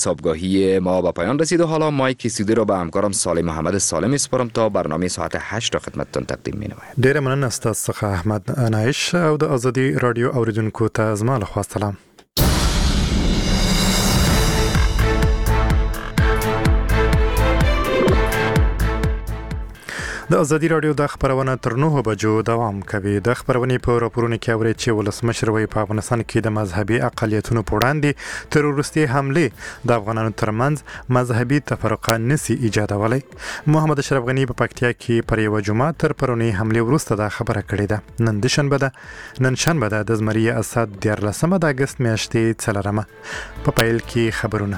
صبحگاهی ما به پایان رسید و حالا مایک استودیو را به همکارم صالح محمد سالم میسپارم تا برنامه ساعت 8 را خدمتتان تقدیم مینماید. ډیر مننه ستاسو څخه احمد انایش او د ازادي رادیو اوریدونکو ته زما له خوا سلام. د ازادي رادیو د خبرونه تر 9 بجو دوام کوي. د خبرونې په راپورونو کې اوري چې ولسمشر وایي په افغانستان کې د مذهبي اقلیتونو په وړاندې تروریستي حمله د افغانانو ترمنځ مذهبي تفرقه نسی ایجادولی. محمد اشرف غنی په پکتیا کې پر یو جمعه تر پرونی حمله وروسته دا خبره کړې ده. نن شنبه ده د زمری اسد 14 د اگست میاشتې 4 په پیل کې خبرونه.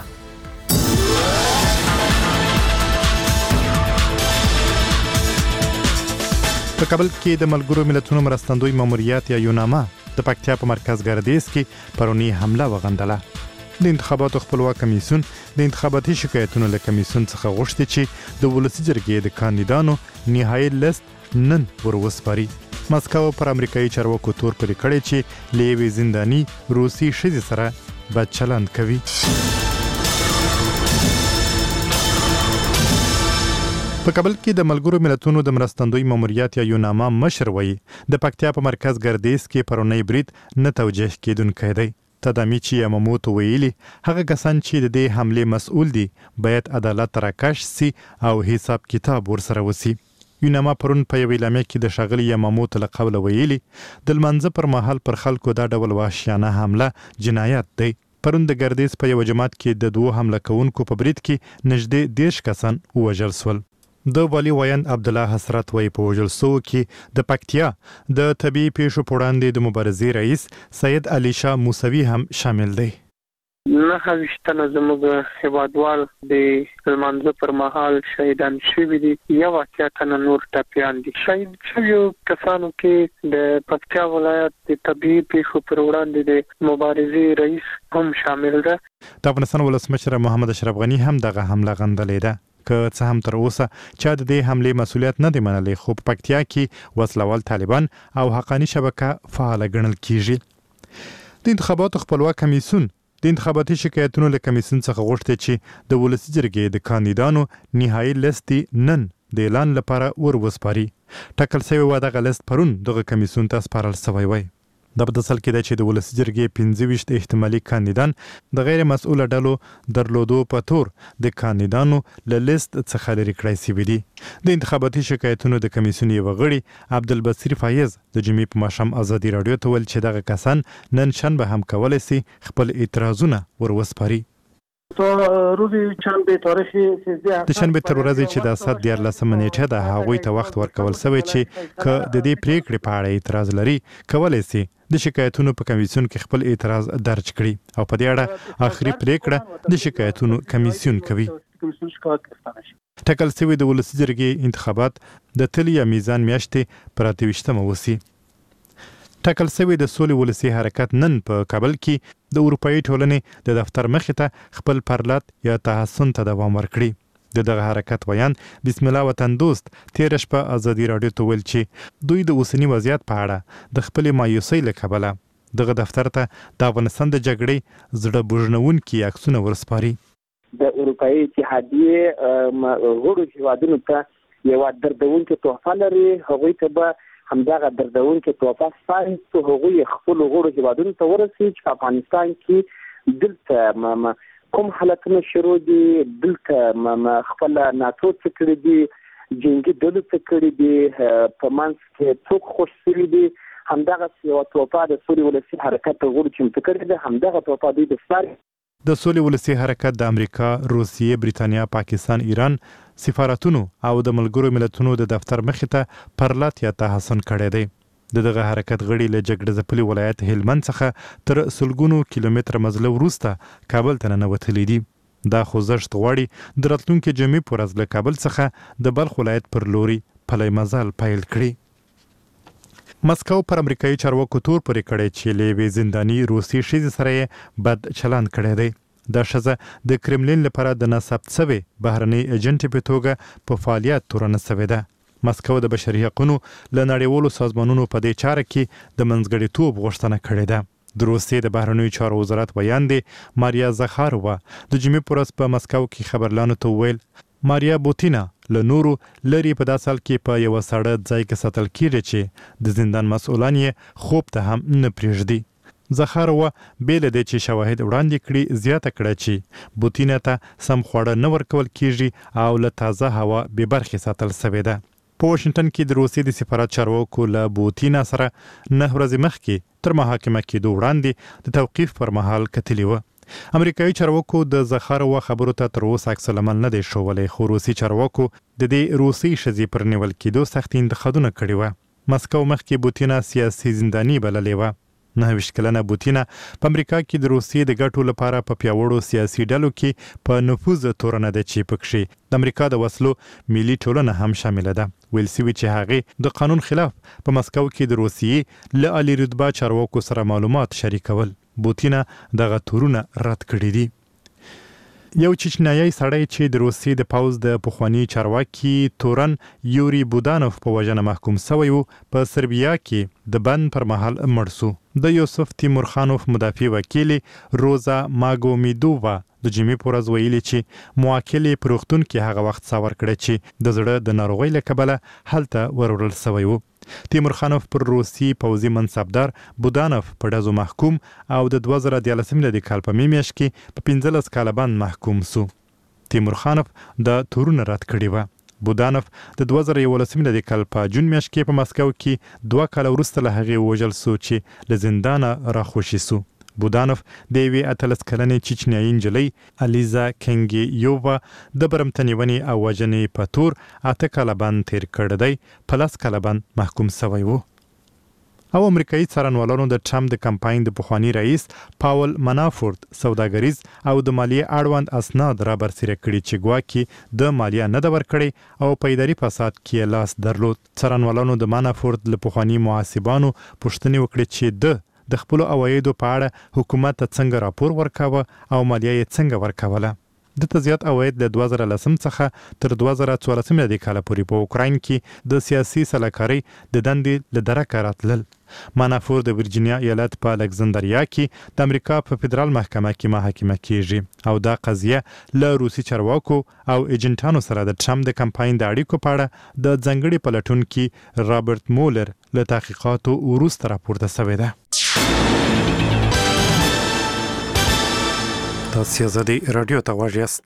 په کابل کې د ملګرو ملتونو مرستندوی ماموریت یا یوناما د پکتیا په مرکز ګردیز کې پرونی حمله وغندله. د انتخاباتو خپلواک کمیسیون د انتخاباتي شکایتونو له کمیسیون څخه غوښتي چې د ولسی جرګې د کاندیدانو نهایي لیست نن وروسپاري. مسکو پر امریکایي چارواکو تور پرې کړی چې لیوي زنداني روسي ښځې سره بد چلند کوي. په کابل کې د ملګرو ملتونو د مرستندوی ماموریت یا یوناما مشر وایي د پکتیا په مرکز ګردیز کې پرونی برید نه توجیه کېدونکی دی. تدامیچی یاماموتو ویلي هغه کسان چې د دې حمله مسؤل دي باید عدالت راکش سي او حساب کتاب ورسره وسی. یوناما پرون په یو اعلامیه کې د ښاغلي یاماموتو له قوله ویلي د لمانځه پر مهال پر خلکو دا ډول وحشیانه حمله جنایت دی. پرون د ګردیز په یو جماعت کې د 2 حمله کوونکو په برید کې نږدې 10 کسان ووژل شول. د والی ویاند عبدالله حسرت وایي په وژل شوو کې د پکتیا د طبیعي پیښو په وړاندې د مبارزې رئیس سید علي شاه موسوي هم شامل دی. 9 تنه زموږ هیوادوال د لمانځه پر مهال شهیدان شوي دي. 1 تنه نور ټپیان دي. شهید شویو کسانو کې د پکتیا ولایت د طبیعي پیښو پر وړاندې د مبارزې رئیس هم شامل ده. د افغانستان ولسمشر محمد اشرف غنی هم دغه حمله غندلې ده. که څه هم تر اوسه چا د دې حملې مسؤلیت نه دی منلی، خو په پکتیا کې وسلوال طالبان او حقانی شبکه فعال ګڼل کیږي. د انتخاباتو خپلواک کمیسیون د انتخاباتي شکایتونو له کمیسیون څخه غوښتي چې د ولسی جرګې د کاندیدانو نهایي لیست نن د اعلان لپاره وروسپاري. ټاکل شوی و دغه لیست پرون دغه کمیسیون ته سپارل شوی وای. د بدسل کې د چې د ولسی جرګې 25 احتمالي کاندیدان د غیر مسؤل ډلو درلودو په تور د کاندیدانو له لیست څخه لري کړای شوی دي. د انتخاباتي شکایتونو د کمیسیون یو غړي عبدالبصیر فایز د جمعې په ماښام ازادي رادیو ته ویل چې دغه کسان نن شنبه هم کولی شي خپل اعتراضونه وروسپاري. د شنبه تر ورځې چې د اسد 14 نیټه د هغوی ته وخت ورکول شوی چې که د دې پریکړې په اړه اعتراض لري کولی شي د شکایتونو په کمیسیون کې خپل اعتراض درج کړي او په دې اړه آخري پریکړه د شکایتونو کمیسیون کوي. ټاکل شوی د ولسی جرګې انتخابات د تل یا میزان میاشتې پر 28 وسی. ټاکل شوی د سولې ولسی حرکت نن په کابل کې د اروپایي ټولنې د دفتر مخې ته خپل پرلط یا تحسن ته دوام ورکړي. دغه حرکت ویان بسم الله وطن دوست تیر شپه ازادي رادیو ته ویل چې دوی د اوسنی وضعیت په اړه د خپل مایوسۍ له کبله دغه دفتر ته د افغانستان د جګړې زړه بوژنونکي عکسونه ورسپاري. د اروپایي اتحادیې غړو هیوادونو ته یو دردونکې تحفه لري. هغوی ته به همدغه دردونکې تحفه سپاري چې هغوی خپل غړو هیوادونو ته ورسوي چې په افغانستان کې دلته کوم حالتونه شروع دي، دلته خپل ناتو څه کړي دي، جنګي ډلو څه کړي دي، په منځ کې څوک خوش شوي دي. همدغه یوه توپه د سولې ولسي حرکت غړو چمتو کړې ده. همدغه توپه دوی د سپاري. د سولې ولسي حرکت د امریکا، روسیې، بریتانیا، پاکستان، ایران سفارتونو او د ملګرو ملتونو د دفتر مخې ته پرلط یا تحسن کړی دی. دغه حرکت غړي له جګړه ځپلي ولایت هلمند څخه تر سلګونو کیلومتره مزله وروسته کابل ته ننوتلي دي. دا خوځښت غواړي د راتلونکي جمعې په ورځ له کابل څخه د بلخ ولایت پر لوري پلی مزل پیل کړي. مسکو پر امریکایي چارواکو تور پرې کړی چې له یوې زنداني روسي ښځې سره یې بد چلند کړی دی. دا ښځه د کرملین لپاره د ناثبت شوې بهرنۍ ایجنټې په توګه په فعالیت تورنه شوې ده. مسکو د بشري حقونو له نړیوالو سازمانونو په دې چاره کې د منځګړیتوب غوښتنه کړې ده. د روسیې د بهرنیو چارو وزارت ویاندې ماریا زخارووا د جمعې په ورځ په مسکو کې خبرلانو ته وویل ماریا بوتینا له نورو لري په داسې حال کې په یو ساړه ځای کې ساتل کیږي چې د زندان مسؤلان یې خوب ته هم نه پرېږدي. زخارووا بیل دی چې شواهد وړاندې کړي زیاته کړه چې بوتینا ته سم خواړه نه ورکول کیږي او له تازه هوا بې برخې ساتل شوې ده. په واشنگټن کې د روسیې د سفارت چارواکو له بوتینا سره 9 ورځې مخکې تر محاکمه کېدو وړاندې د توقیف پر مهال کتلي وه. امریکایي چارواکو د زخارووا خبرو ته تر اوسه عکس العمل نه دی ښوولی، خو روسي چارواکو د دې روسي ښځې پر نیول کېدو سخت انتقادونه کړي وه. مسکو مخکې بوتینا سیاسي زنداني بللې وه. 29 کلنه بوتینا په امریکا کې د روسیې د ګټو لپاره په پیاوړو سیاسي ډلو کې په نفوذ تورنه ده چې پکښې د امریکا د وسلو ملي ټولنه هم شامله ده. ویل سوي چې هغې د قانون خلاف په مسکو کې د روسیې له عالي رتبه چارواکو سره معلومات شریکول. بوتینا دغه تورونه رد کړي دي. یو چچنیایي سړی چې د روسیې د پوځ د پخواني چارواکي تورن یوري بودانوف په وژنه محکوم شوی و په سربیا کې د بند پر مهال مړ شو. د یوسف تیمورخانوف مدافع وکیل روزا ماګومیدووا د جمعې په ورځ ویلي چې موکل په روغتون کې هغه وخت څاور کړی چې د زړه د ناروغۍ له کبله هلته وروړل شوی و. تیمورخانوف پر روسي پوځي منصبدار بودانوف په ډزو محکوم او د 2014 میلادي کال په میاشت کې په 15 کاله باندې محکوم شو. تیمورخانوف د تورونه رد کړي وه. بودانوف د 2011 میلادي کال په جون میاشت کې په مسکو کې 2 کاله وروسته له هغې ووژل شو چې له زندانه راخوشي شو. بودانوف د یوې 18 کلنې چچنیایي نجلۍ الیزا کنګیووا د برمتنیونې او وژنې په تور 8 کاله باندې تیر کړی دی، په 10 کاله باندې محکوم شوی و. او امریکایي څارنوالانو د ټرمپ د کمپاین د پخواني رئیس پاول منافورت سوداګریز او د مالیې اړوند اسناد را برسېره کړي چې ګواکې د مالیه نه ده ورکړې او په اداري فساد کې لاس درلود. څارنوالانو د منافورت له پخواني محاسبانو پوښتنې وکړې چې د خپل عوایدو په اړه حکومت ته څنګه راپور ورکاوه او مالیه یې څنګه ورکوله. دته زیات عواید له 2010 څخه تر 2014 میلادي کال پورې په اوکراین کې د سیاسي سلاکارۍ د دندې له درکه راتلل. منافور د ورجینیا ایالت په الکسندریا کې د امریکا په فدرال محکمه کې محاکمه کیږي او دا قضیه له روسي چارواکو او ایجنټانو سره د ټرمپ د کمپاین د اړیکو په اړه د ځنګړي پلټونکي رابرټ مولر له تحقیقاتو وروسته راپورته شوې ده. تاسو زدي رادیو ته غواړئ یاست.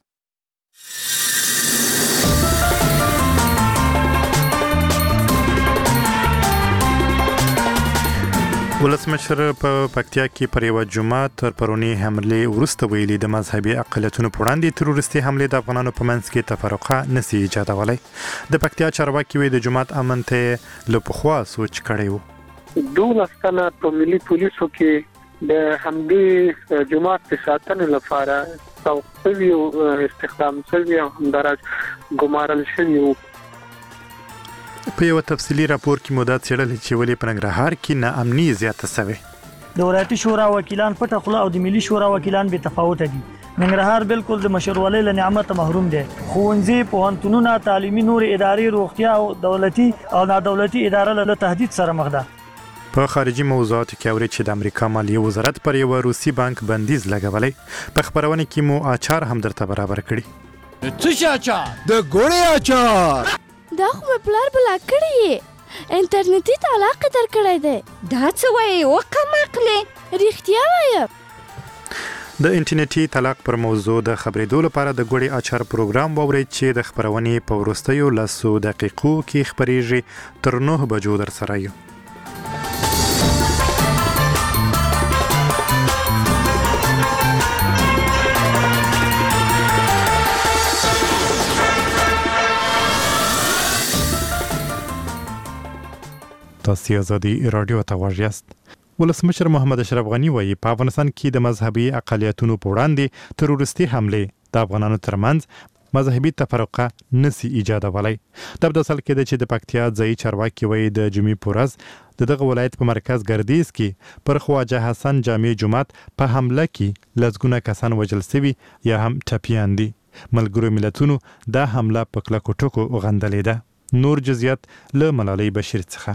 ولسمشر په پکتیا کې پر یو جمعه تر پرونی حمله وروسته ویلي د مذهبي اقلیتونو په وړاندې تروریستي حمله د افغانانو په منځ کې تفرقه نسی ایجادولی. د پکتیا چارواکي وی د جمعات امن ته له پخوا سوچ کړی و. 12 تنه په ملي پولیسو کې د همدې جماعت په ساتنې لپاره توقفي او استخدام شوی او همدارس ګمارل شوی وو. په یو تفصیلی راپور کې مدت څېړل چې ولې په ننګرهار کې ناامني زیاته شوې. د ولایتي شورا وکیلان پټه خوله او د ملي شورا وکیلان به تفاوت دي. ننګرهار بالکل د مشرولۍ له نعمت محروم دي. ښوونځي، پوهنتونونه، تعلیمي نور ادارې، روغتیا او دولتي او نادولتي ادارې له تهدید سره مخ ده. په خارجي موضوعاتو کې اوري چې د امریکا مالیې وزارت پر یو روسي بانک بندیز لګولای. په خبرونه کې مو اچار هم درته برابر کړي. څه اچار؟ د ګوړې اچار. دا خو په پلار بلا کړی انټرنیټي طلاق در کړی دی. دا څه وایي وکم عقلې؟ رښتیا وایم. د انټرنیټي طلاق پر موضوع د خبرېدو لپاره د ګوړې اچار پروګرام واورئ چې د خبرونې په وروستیو 10 دقیقو کې خبرېږي. تر 9 بجو در سره یو. تاسو ازادي رادیو ته غواړئ یاست. ولسمشر محمد اشرف غنی وایي په افغانستان کې د مذهبي اقلیتونو په وړاندې تروریستي حمله د افغانانو ترمنځ مذهبي تفرقه نسی ایجادولی. د بدسل کې د چې د پکتیا ځای چارواکي وایي د جمعې په ورځ دغه ولایت په مرکز ګردیز کې پر خواجه حسن جامع جماعت په حمله کې لزګونه کسان وژل شوي یا هم ټپیان دي. ملګرو ملتونو دا حمله په کلکو ټکو غندلې ده. نور جزئیات له ملالۍ بشیر څخه.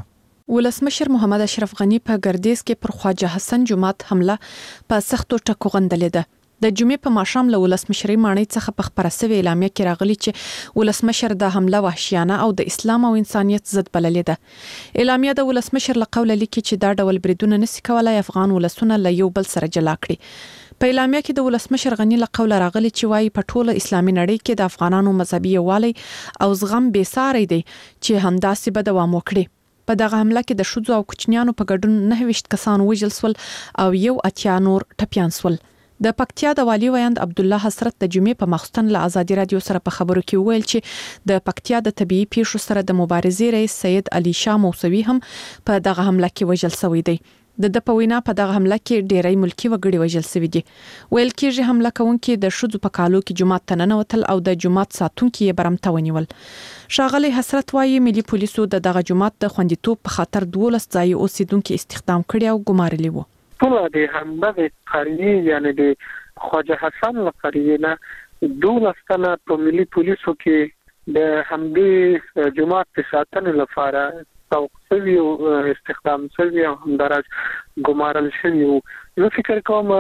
ولسمشر محمد اشرف غنی په ګردیز کې پر خواجه حسن جماعت حمله په سختو ټکو غندلې ده. د جمعې په ماښام له ولسمشرۍ ماڼۍ څخه په خبره سوي اعلامیه کې راغلي چې ولسمشر د حمله وحشیانه او د اسلام او انسانیت ضد بللې ده. اعلامیه د ولسمشر له قوله لیکي چې دا ډول بریدونه نشي کولای افغان ولسونه له یو بل سره جلا کړي. په اعلامیه کې د ولسمشر غنی له قوله راغلي چې وايي په ټوله اسلامي نړۍ کې د افغانانو مذهبي یووالی او زغم بې ساری دی چې همداسې به دوام وکړي. په دغه حمله کې د ښځو او کوچنیانو په ګډون 29 کسان وژل شول او 1 نور ټپیان شول. د پکتیا د والي ویاند عبد الله حسرت د جمعې په ماخستن له ازادي رادیو سره په خبرو کې ویل چې د پکتیا د طبيعي پیښو سره د مبارزې رئیس سید علي شاه موسوي هم په دغه حمله کې وژل شوی دی. د پوینا په دغه حمله کې ډېری ملکی وګړي وژل شوی دي. ویل کېږي حمله کوونکي د شذو په کالو کې جماعت ته ننوتل او د جماعت ساتونکي یې برمته ونیول. ښاغلی حسرت وايي ملي پولیسو د دغه جماعت د خوندیتوب په خاطر 12 ځای اوسیدونکو استخدام کړي او ګمارلي وو. ټول د حمله قریه یعنی د خواجه حسن لقریه نه 12 تنه په ملي پولیسو کې د همدې جماعت په ساتنې لپاره توقفي او استخدام شوی او همدارس ګمارل شوی. نو فکر کوم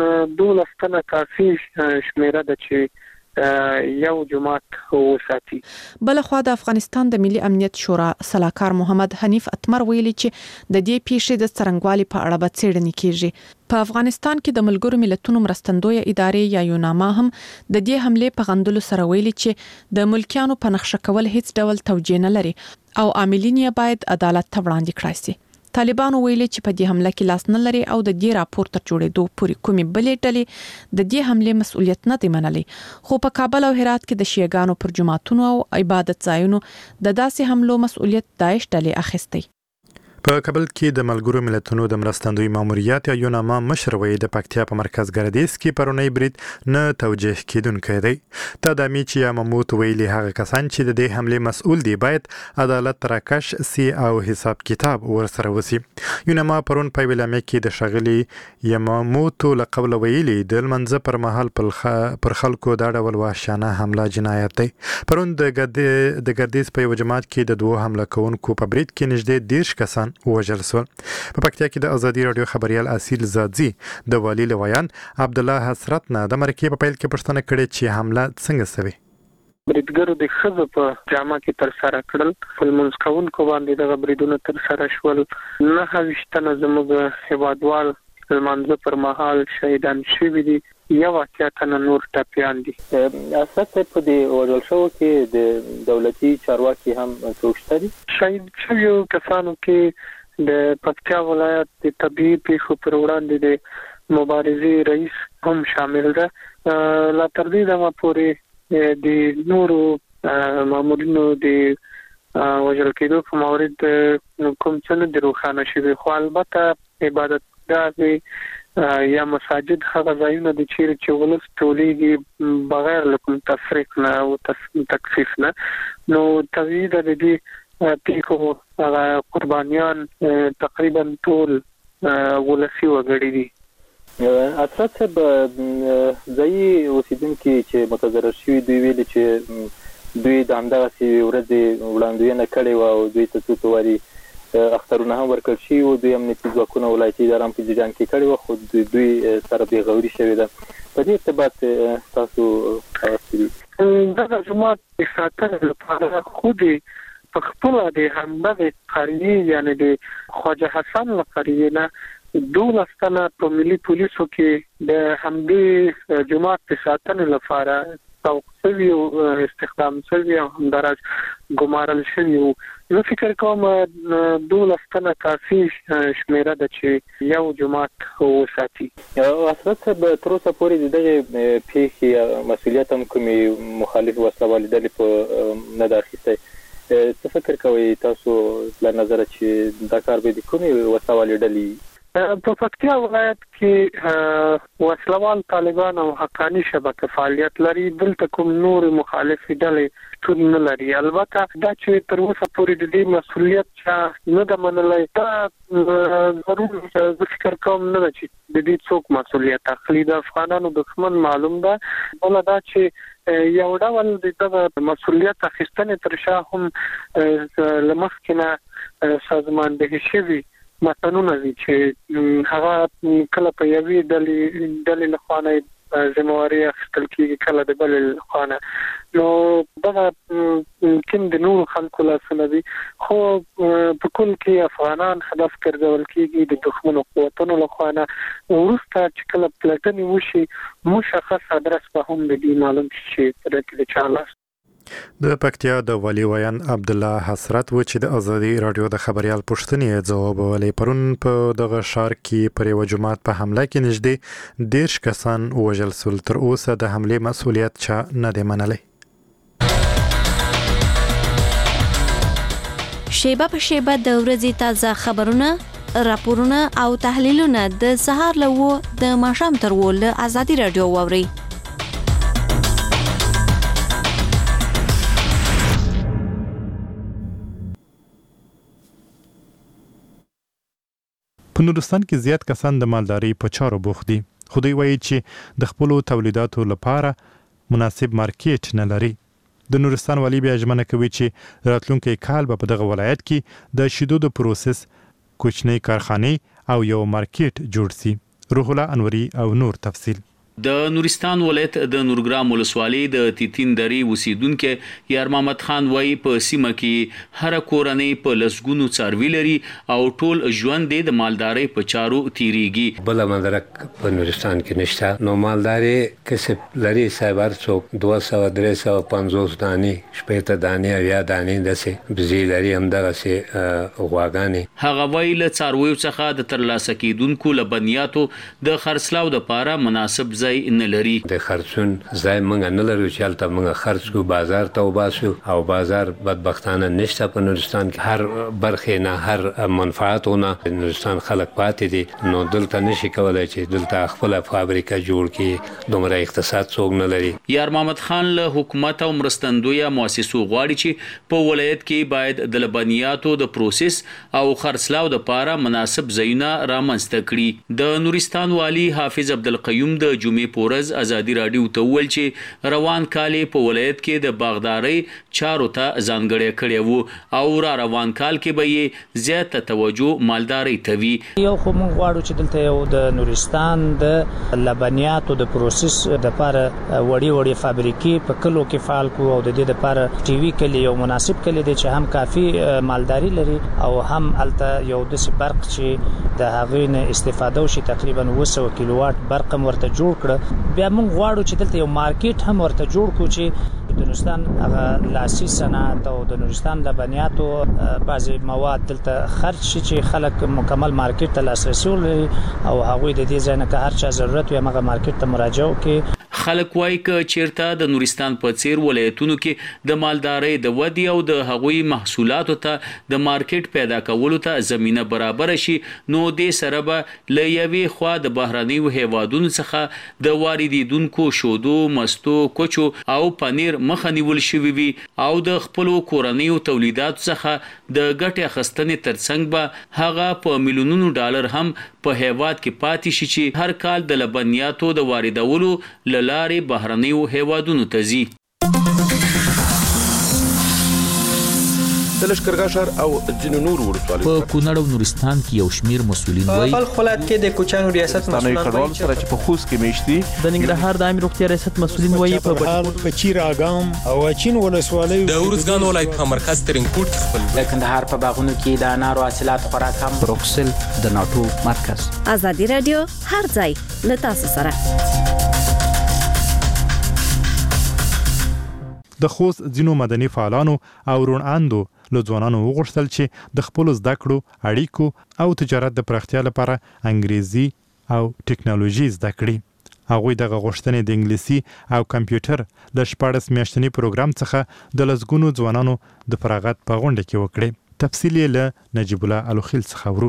12 تنه کافي شمیره ده چې یو جماعت وساتي. بل خو د افغانستان د ملي امنیت شورا سلاکار محمد حنیف اتمر ویلي چې د دې پیښې د څرنګوالي په اړه به څېړنې کیږي. په افغانستان کې د ملګرو ملتونو مرستندویه ادارې یا یوناما هم د دې حمله په غندلو سره ویلي چې د ملکیانو په نقشه کول هیڅ ډول توجیه نه لري او عاملین یې باید عدالت ته وړاندې کړای شي. طالبانو ویلي چې په دې حمله کې لاس نه لري او د دې راپور تر جوړېدو پورې کومې بلې ډلې د دې حمله مسؤلیت نه دی منلي. خو په کابل او هرات کې د شیعاګانو پر جماعتونو او عبادت ځایونو د داسې حملو مسؤلیت داعش ډلې اخیستی. په کابل کې د ملګرو ملتونو د مرستندوی ماموریت یا یوناما مشر وی د پکتیا په مرکز ګردیز کې پرونی برید نه توجیه کیدونکی دی. تدامي چې یاماموت ویلي هغه کسان چې د دې حمله مسؤل دي باید عدالت راکش سي او حساب کتاب ورسره وسی. یوناما پرون په اعلامیه کې د شغلي یاماموت له قبل ویلي د منځ پر مهال پر خلکو دا ډول وحشیانه حمله جنایت دی. پرون د ګردیز په یو جماعت کې د دوه حمله کوونکو په برید کې نږدې 10 کسان وژل شول. په پکتیا کې د ازادي رادیو خبريال اصیل زادزي د والي لویان عبد الله حسرت نه د مرکې په پیل کې پښتنه کړې چې حمله څنګه سوي. بریدګرو د خزو په جامه کې تر سره کړل فلمونز کوونکو باندې د بریدونو تر سره شول. نه هیڅ زموږ هیوادوال المنځ پر مهال شهیدان شوي دي. یو اتیا نور ټپیان دي. اساس په دې وژل شو کې د دولتي چارواکي هم څوک دي. شهید شویو کسانو کې د پکتیا ولایت د طبيعي پیښو پر وړاندې د مبارزې رئیس هم شامل ده. لا تر دې دمه پورې د نورو مامورینو د وژل کېدو په مورد کوم څه نه د روښانه شوي. خو البته عبادت ګاه یا مساجد هغه ځایونه د چیرې چې ولس ټولېږي بغیر له کوم تفریق نه او تکفیف نه. نو طبیعي ده د دې پیښو قربانیان تقریبا ټول ولسي وګړي دي. اثرات به ځایي اوسیدونکي چې متضرر شوي دوی ویلي چې دوی د همدغسې ورځې وړاندوینه کړې وه او دوی ته څو واري اخترونه هم ورکړل شوي وو. دوی امنیتي ځواکونه ولایتي اداره هم په جریان کې کړې وه خو دوی سره بېغوري شوې ده. په دې ارتباط تاسو څه دي؟ دغه جماعت د ساتنې لپاره خود په خپل د همدغه قریه یعنی د خواجه حسن لقریه نه 12 تنه په ملي پولیسو کې د همدې جماعت په ساتنې لپاره توقفي او استخدام شوی او همدارس ګمارل شوی. نو فکر کوم 12 تنه کافي شمیره ده چې یو جماعت وساتي. اصلت به تر اوسه پورې دغه پیښې مسؤلیت هم کومې مخالف وسلوالې ډلې په نه ده اخیستی. څه فکر کوئ تاسو له نظره چې دا کار به د کومې وسلوالې ډلې په پکتیا ولایت کې وسلوال طالبان او حقانی شبکه فعالیت لري. دلته کوم نور مخالف ډلې ټول نه لري. البته دا چې تر اوسه پورې د دې مسولیت چې نه د منلای دا ضرور ذکر کوم نه چې د دې څوک مسولیت اخلي. د افغانانو دښمن معلوم ده، ولا دا چې یو ډول د مسولیت اخیستنې تر شا هم لمخکنه سازماندهي شوی متنونه دي چې هغه کله په یوې ډلې لخوا نه ذمہواری اخیستل کیږي، کله د بل لخوا نه. نو دا ممکن د نور خلکو لاسونه دي، خو په کل کې افغانان هدف ګرځول کیږي د دښمنو قوتونو لخوا نه. وروسته چې کله پلټنې وشي مشخص ادرس به هم د دې معلوم شي چې د چا لاس. د پکتیا د والي ویان عبد الله حسرت و چې د ازادي رادیو د خبريال پوښتنې ځواب ولې پرون په دغه شهر کې پر یو جماعت په حمله کې نږدې 10 کسان وژل شول. تر اوسه د حمله مسؤلیت چا نه دی منلی. شیبه په شیبه د ورځې تازه خبرونه، راپورونه او تحلیلونه د سهار له د ماښام تر ول ازادي رادیو واوري. په نورستان کې زیات کسان د مالداري په چارو بوخت دي، خو دوی وایي چې د خپلو تولیداتو لپاره مناسب مارکیټ نه لري. د نورستان والی بیا ژمنه کوي چې راتلونکي کال به په دغه ولایت کې د شیدو د پروسس کوچنۍ کارخانې او یو مارکیټ جوړ شي. روح الله انوري او نور تفصیل. د نورستان ولایت د نورګرام ولسوالۍ د تیتین درې اوسیدونکو یار محمد خان وای په سیمه کې هر کورنۍ په لسګونو څاروي لري او ټول ژوند د مالدارۍ په چارو تیریږي. بل مدرک په نورستان کې نشته. نو مالداري کسب لري سایبر څوک 200-350 دانې شپېته دانې یا دانې دسه بزی لري هم دغه سي غواګانې. هغه وای له څارویو څخه د ترلاسه کیدونکو لبنیاتو د خرڅلاو لپاره مناسب ځای نه لري. د خرڅون ځای موږ نه لرو چې هلته موږ خرڅ کو بازار ته وباسو او بازار بدبختانه نشته په نورستان کې. هر برخه نه هر منفعتونه نورستان خلک پاتې دي. نو دلته نشي کولای چې دلته خپل فابریکه جوړ کړي. دومره اقتصاد څوک نه لري. یار محمد خان له حکومت او مرستندویه مؤسسو غواړي چې په ولایت کې باید د لبنیاتو د پروسس او خرڅلاو لپاره مناسب ځایونه رامنځته کړي. د نورستان والی حافظ عبدالقیوم د جمعې پورز ازادي رادیو ته ویل چې روان کال په ولایت کې د باغدارۍ چارو ته ځانګړی کړی وو او را روان کال کې به یې زیاته توجه مالدارۍ ته وي. یو خو موږ غواړو چې دلته یو د نورستان د لبنیاتو د پروسس د لپاره وړي فابریکې په کلو کې فعال کو او د دې لپاره ټي وي کلی یو مناسب کلی دی چې هم کافي مالداري لري او هم الته یو د برق چې د هغې نه استفاده وشي. تقریبا 200 کیلووات برق ورته جوړ کړ. بیا موږ غواړو چې دلته یو مارکیټ هم ورته جوړ کړو چې د نورستان هغه لاسي صنعت او د نورستان لبنیاتو بعضي مواد دلته خرج شي چې خلک مکمل مارکیټ ته لاسرسي ولري او هغوی د دې ځای نه که هر چا ضرورت وي هغه مارکیټ ته مراجعه وکړي. خلک وایي چې چیرته د نورستان په څیر ولایتونو کې د مالدارۍ د ودی او د هغوی محصولاتو ته د مارکیټ پیدا کولو ته زمينه برابر شي نو د سره به لېوي خوا د بهرانيو هیوادونو څخه د واردیدونکو شودو، مستو، کوچو او پنیر مخنیول شوی وي او د خپل کورنیو تولیداتو څخه د ګټې اخیستنې ترڅنګ به هغه په میلیونونو ډالر هم په هیواد کې پاتې شي چې هر کال د لبنیاتو د واردولو لارې بهرنیو هیوادونو ته ځي. د لشکرګاه شهر او ځینو نور ولسوالیو په کونړ او نورستان کې یو شمیر مسولین وایي په بلخ ولایت کې د کوچانو ریاست مسولین وایي چې په خوست کې میشتي د ننګرهار د عامه روغتیا ریاست مسولین وایي په چیر اګام او چین ولسوالیو د ورزګان ولایت په مرکز ترنکوټ خپل د کندهار په باغونو کې د انارو حاصلات خوراک هم بروکسل د ناتو مرکز. ازادي رادیو هر ځای له تاسو سره. د خوست ځینو مدني فعالانو او روڼاندو له ځوانانو وغوښتل چې د خپل زده کړو، اړیکو او تجارت د پراختیا لپاره انګریزي او ټکنالوژي زده کړي. هغوی دغه غوښتنې د انګلیسي او کمپیوټر د 14 میاشتني پروګرام څخه د لسګونو ځوانانو د فراغت په غونډه کې وکړي. تفصیل یې له نجیب الله الوخیل څخه ورو.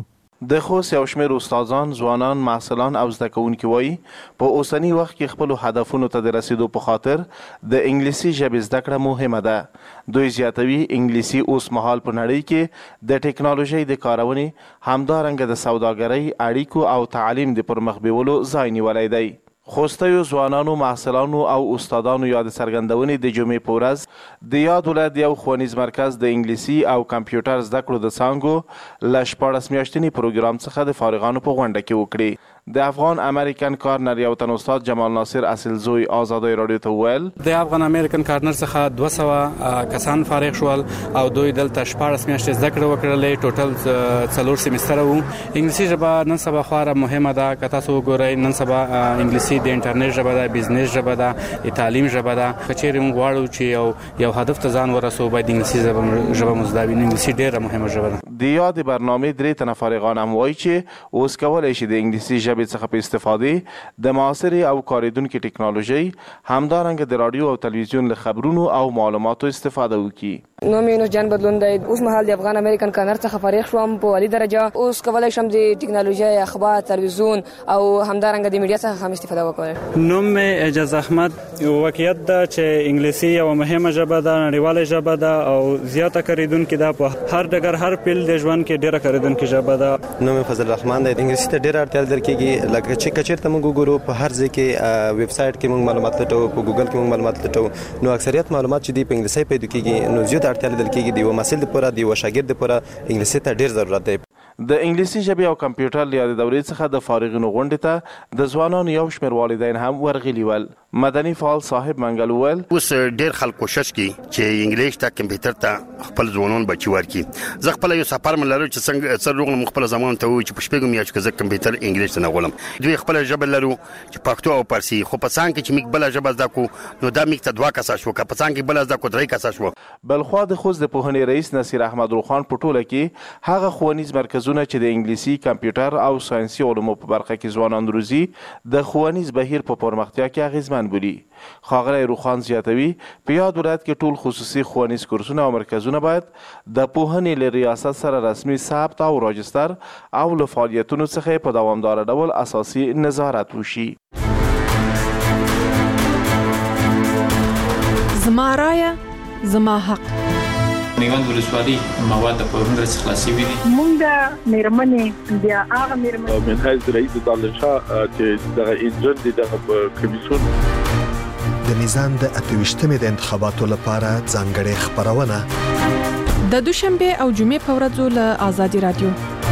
د خوست یو شمېر استادان، ځوانان، محصلان او زده کوونکي وایي په اوسني وخت کې خپلو هدفونو ته د رسیدو په خاطر د انګلیسي ژبې زده کړه مهمه ده. دوی زیاتوي انګلیسي اوس مهال په نړۍ کې د ټکنالوژۍ د کارونې، همدارنګه د سوداګرۍ، اړیکو او تعلیم د پرمخ بیولو ځای نیولی دی. خوستیو ځوانانو، محصلانو او استادانو یاد څرګندونې د جمعې په ورځ د یاد ولایت یو ښوونیز مرکز د انګلیسي او کمپیوټر زده کړو د څانګو له 14 میاشتني پروګرام څخه د فارغانو په غونډه کې وکړي. د افغان امریکن کارنر یو تن استاد جمال ناصر اصلزوی آزادۍ راډیو ته وویل د افغان امریکن کارنر څخه 200 کسان فارغ شول او دوی دلته 14 میاشتې زده کړه وکړلې. ټوټل 4 سیمستر وو. انګلیسي ژبه نن سبا خورا مهمه ده. که تاسو وګورئ نن سبا انګلیسي د انټرنیټ ژبه ده، بزنس ژبه ده، د تعلیم ژبه ده. کچېرې موږ غواړو چې یو هدف ته ځان ورسو باید انګلیسي ژبه مو زده وي. انګلیسي ډېره مهمه ژبه ده. د یاد برنامې 3 تنه فارغان هم وایي چې اوس کولی شي د انګلیسي ژبې څخه په استفادې د معاصرې او کارېدونکې ټکنالوژۍ، همدارنګه د راډیو او تلویزیون له خبرونو او معلوماتو استفاده وکړي. نوم یې جان بدلون دی. اوس مهال د افغان امریکن کارنر څخه فارغ شوم په عالی درجه. اوس کولی شم د ټکنالوژۍ، اخبار، تلویزیون او همدارنګه د میډیا څخه هم استفاده وکړم. نوم مې اعجاز احمد. واقعیت ده چې انګلیسي یو مهمه ژبه ده، نړیواله ژبه ده او زیاته کارېدونکې ده. په هر ډګر، هر پیل د ژوند کې ډېره کارېدونکې ژبه ده. نوم مې فضل الرحمن دی. انګلیسي ته ډېره اړتیا لیدل کېږي. لکه چې کچېرته موږ وګورو په هر ځای کې ویب سایټ کې موږ معلومات لټوو، په ګوګل کې موږ معلومات لټوو، نو اکثریت معلومات چې دی په انګلیسي پیدا کېږي. نو زیات اړتیا لیدل کېږي د یو محصل لپاره، د یو شاګرد لپاره انګلیسي ته ډېر ضرورت دی. د انګلیسي ژبې او کمپیوټر له یادې دورې څخه د فارغینو غونډې ته د ځوانانو یو شمېر والدین هم ورغلي ول. مدني فعال صاحب منګل وویل اوس ډېر خلک کوشش کوي چې انګلیش ته کمپیوټر ته خپل ځوانان بچي ورکړي. زه خپل یو سفر مې لرو چې څنګه سر روغ خپل زمان ته وایي چې په شپږو میاشتو کې زه کمپیوټر انګلیش ته نه غولم. دوی خپل ژبه لرو چې پښتو او فارسي، خو په څنګ کې چې موږ بل ژبه زده کو نو دا موږ ته 2 کسه شو، که په څنګ کې بل زده کو 3 کسه شو. بلخوا د خوست د پوهنې رئیس نصیر احمد روخان په ټوله کې هغه ښوونیز مرکزونه چې د انګلیسي، کمپیوټر او ساینسي علومو په برخه کې ځوانان روزي د ښوونیز بهیر په پرمختیا کې اغیزمن بولي. ښاغلی روخان زیاتوي په یاد ولایت کې ټول خصوصي ښوونیز کورسونه او مرکزونه باید د پوهنې له ریاست سره رسمي ثبت او راجستر او له فعالیتونو څخه په دوامداره ډول اساسي نظارت وشي. زما رایه زما حق. میوند ولسوالۍ مواد په هنر څخه خلاصي وي. مونږ د میرمنې بیا هغه میرمنې من حیث رئیس دانشا چې دغه انجن دغه کمیسیون د میزان د 28مې د انتخاباتو لپاره ځانګړې خبرونه د دوشنبه او جمعې په ورځو له آزادي رادیو.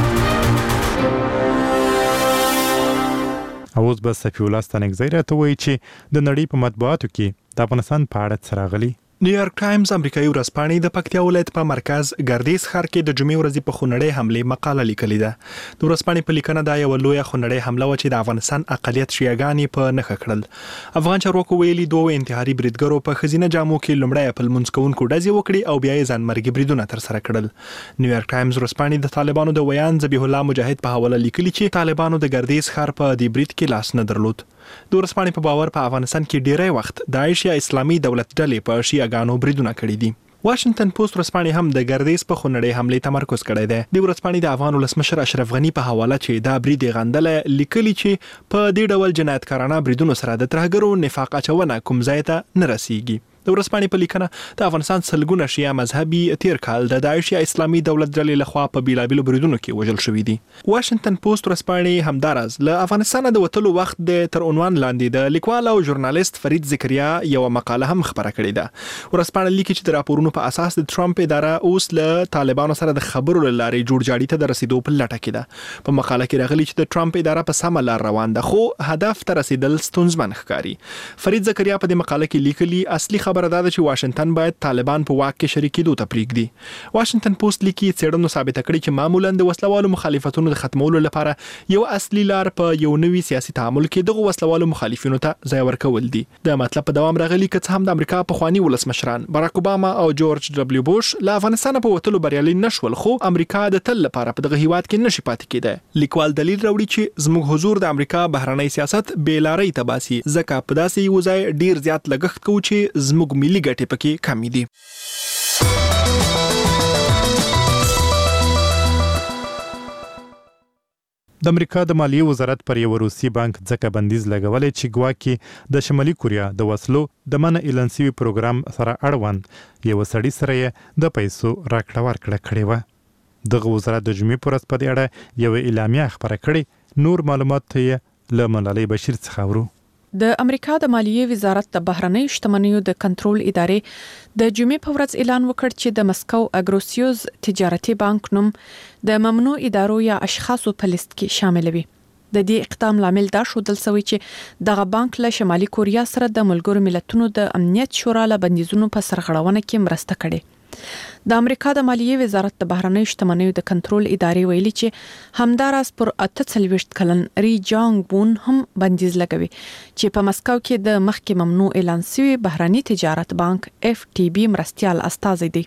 اوس به صفی الله ستانکزی راته وایي چې د نړۍ په مطبوعاتو کې د افغانستان په اړه څه راغلي. نیویارک ټایمز امریکایي ورځپاڼې د پکتیا ولایت په مرکز ګردیز ښار کې د جمعې ورځې په خونړۍ حملې مقاله لیکلې ده. د ورځپاڼې په لیکنه دا یو لویه خونړۍ حمله و چې د افغانستان اقلیت شیعاګانې په نښه کړل. افغان چارواکو ویلي 2 انتحاري بریدګرو په خزینه جامو کې لومړی په لمونځ کوونکو ډزې وکړې او بیا یې ځانمرګي بریدونه ترسره کړل. نیویارک ټایمز ورځپاڼې د طالبانو د ویان ذبیح الله مجاهد په حواله لیکلي چې طالبانو د ګردیز ښار په دې برید کې لاس نه درلود. د ورځپاڼې په باور په افغانستان کې ډیری وخت داعش یا اسلامي دولت ډلې په شیعاګانو بریدونه کړي دي. واشنگټن پوسټ ورځپاڼې هم د ګردیز په خونړۍ حملې تمرکز کړی دی. د ورځپاڼې د افغان ولسمشر اشرف غنی په حواله چې دا برید غندله لیکلي چې په دې ډول جنایتکارانه بریدونو سره د ترهګرو نفاق اچونه کوم ځای ته نه رسیږي. د ورځپاڼې په لیکنه د افغانستان سلګونه شیعه مذهبي تیر کال د داعش یا اسلامي دولت ډلې لخوا په بیلابیلو بریدونو کې وژل شوي دي. واشنگټن پوسټ ورځپاڼې همداراز له افغانستان د وتلو وخت د تر عنوان لاندې د لیکوال او ژورنالیست فرید ذکریا یو مقاله هم خبره کړې ده. ورځپاڼه لیکي چې د راپورونو په اساس د ټرمپ اداره اوس له طالبانو سره د خبرو لارې جوړجاړي ته د رسیدو په لټه کې ده. په مقاله کې راغلي چې د ټرمپ اداره په سمه لار روان ده، خو هدف ته رسیدل ستونزمن ښکاري. فرید ذکریا په دې مقاله کې لیکلي اصلي خبره ده چې واشنگټن باید طالبان په واک کې شریک کېدو ته پرېږدي. واشنگټن پوسټ لیکي څېړنو ثابته کړې چې معمولا د وسلوالو مخالفتونو د ختمولو لپاره یو اصلي لار په یو نوي سیاسي تعامل کې دغه وسلوالو مخالفینو ته ځای ورکول دي. د مطلب په دوام راغلي که څه هم د امریکا پخواني ولسمشران باراک اوباما او جورج دبلیو بوش له افغانستان په وتلو بریالي نشول، خو امریکا د تل لپاره په دغه هیواد کې نشي پاتې کېدای. لیکوال دلیل راوړي چې زموږ حضور د امریکا بهرنی سیاست بې لارۍ ته باسي، ځکه په داسې یو ځای ډیر زیات لګښت کوو چې زموږ ملي ګټې پکې کمی دي. د امریکا د مالیې وزارت پر یو روسي بانک ځکه بندیز لګولې چې ګواکې د شمالي کوریا د وسلو د منع اعلان شوي پروګرام سره اړوند یو سړي سره یې د پیسو راکړه ورکړه کړې وه. دغه وزارت د جمعې په ورځ په دې اړه یو اعلامیه خپره کړې. نور معلومات یې له ملالۍ بشیر څخه اورو. د امریکا د مالیې وزارت د بهرنۍ شتمنیو د کنټرول ادارې د جمعې په ورځ اعلان وکړ چې د مسکو اګروسیوز تجارتي بانک نوم د ممنوع ادارو یا اشخاصو په لیست کې شاملوي. د دې اقدام لامل دا شو دلسوي چې دغه بانک له شمالي کوریا سره د ملګرو ملتونو د امنیت شورا له بندیزونو په سرغړونه کې مرسته کړې. د امریکا د مالیې وزارت د بهرنۍ شتمنیو د کنټرول ادارې ویلي چې همداراز پر 48 کلن ری جانګ بون هم بندیز لګوي چې په مسکو کې د مخکې ممنوع اعلان شوی بهرني تجارت بانک FTB مرستيال استازی دی.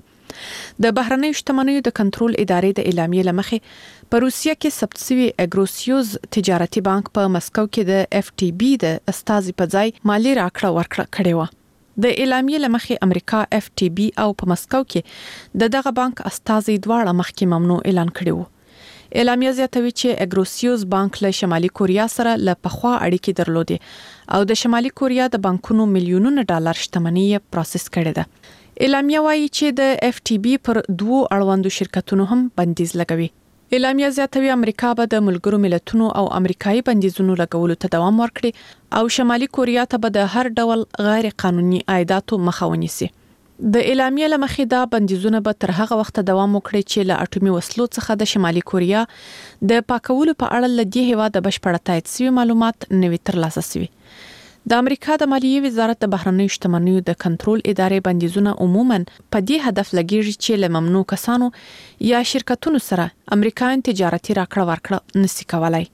د بهرنۍ شتمنیو د کنټرول ادارې د اعلامیې لمخې په روسیه کې ثبت شوی اګروسیوز تجارتي بانک په مسکو کې د FTB د استازی په ځای مالی راکړه ورکړه کړې و. د اعلامیې لمخې امریکا FTB او په مسکو کې دغه بانک استازي دواړه مخکې ممنوع اعلان کړي وو. اعلامیه زیاتوي چې اګروسیوز بانک له شمالي کوریا سره له پخوا اړیکې درلودې او د شمالي کوریا د بانکونو میلیونونو ډالر شتمنۍ پروسس کړې ده. اعلامیه وايي چې د FTB پر 2 اړوندو شرکتونو هم بندیز لګوي. اعلامیه زیاتوي امریکا به د ملګرو ملتونو او امریکایي بندیزونو لګولو ته دوام ورکړي او شمالي کوریا ته به د هر ډول غیر قانوني عایداتو مخه ونیسي. د اعلامیه لمخې دا بندیزونه به تر هغه وخت دوام وکړي چې له اټومي وسلو څخه د شمالي کوریا د پاکولو په اړه له دې هیواد د بشپړ تایید شوی معلومات نوي ترلاسه شوي. د امریکا د مالیې وزارت د بهرنۍ شتمنیو د کنټرول ادارې بندیزونه عموما په دې هدف لګیږي چې له ممنوع کسانو یا شرکتونو سره امریکایان تجارتي راکړه ورکړه نشي کولای.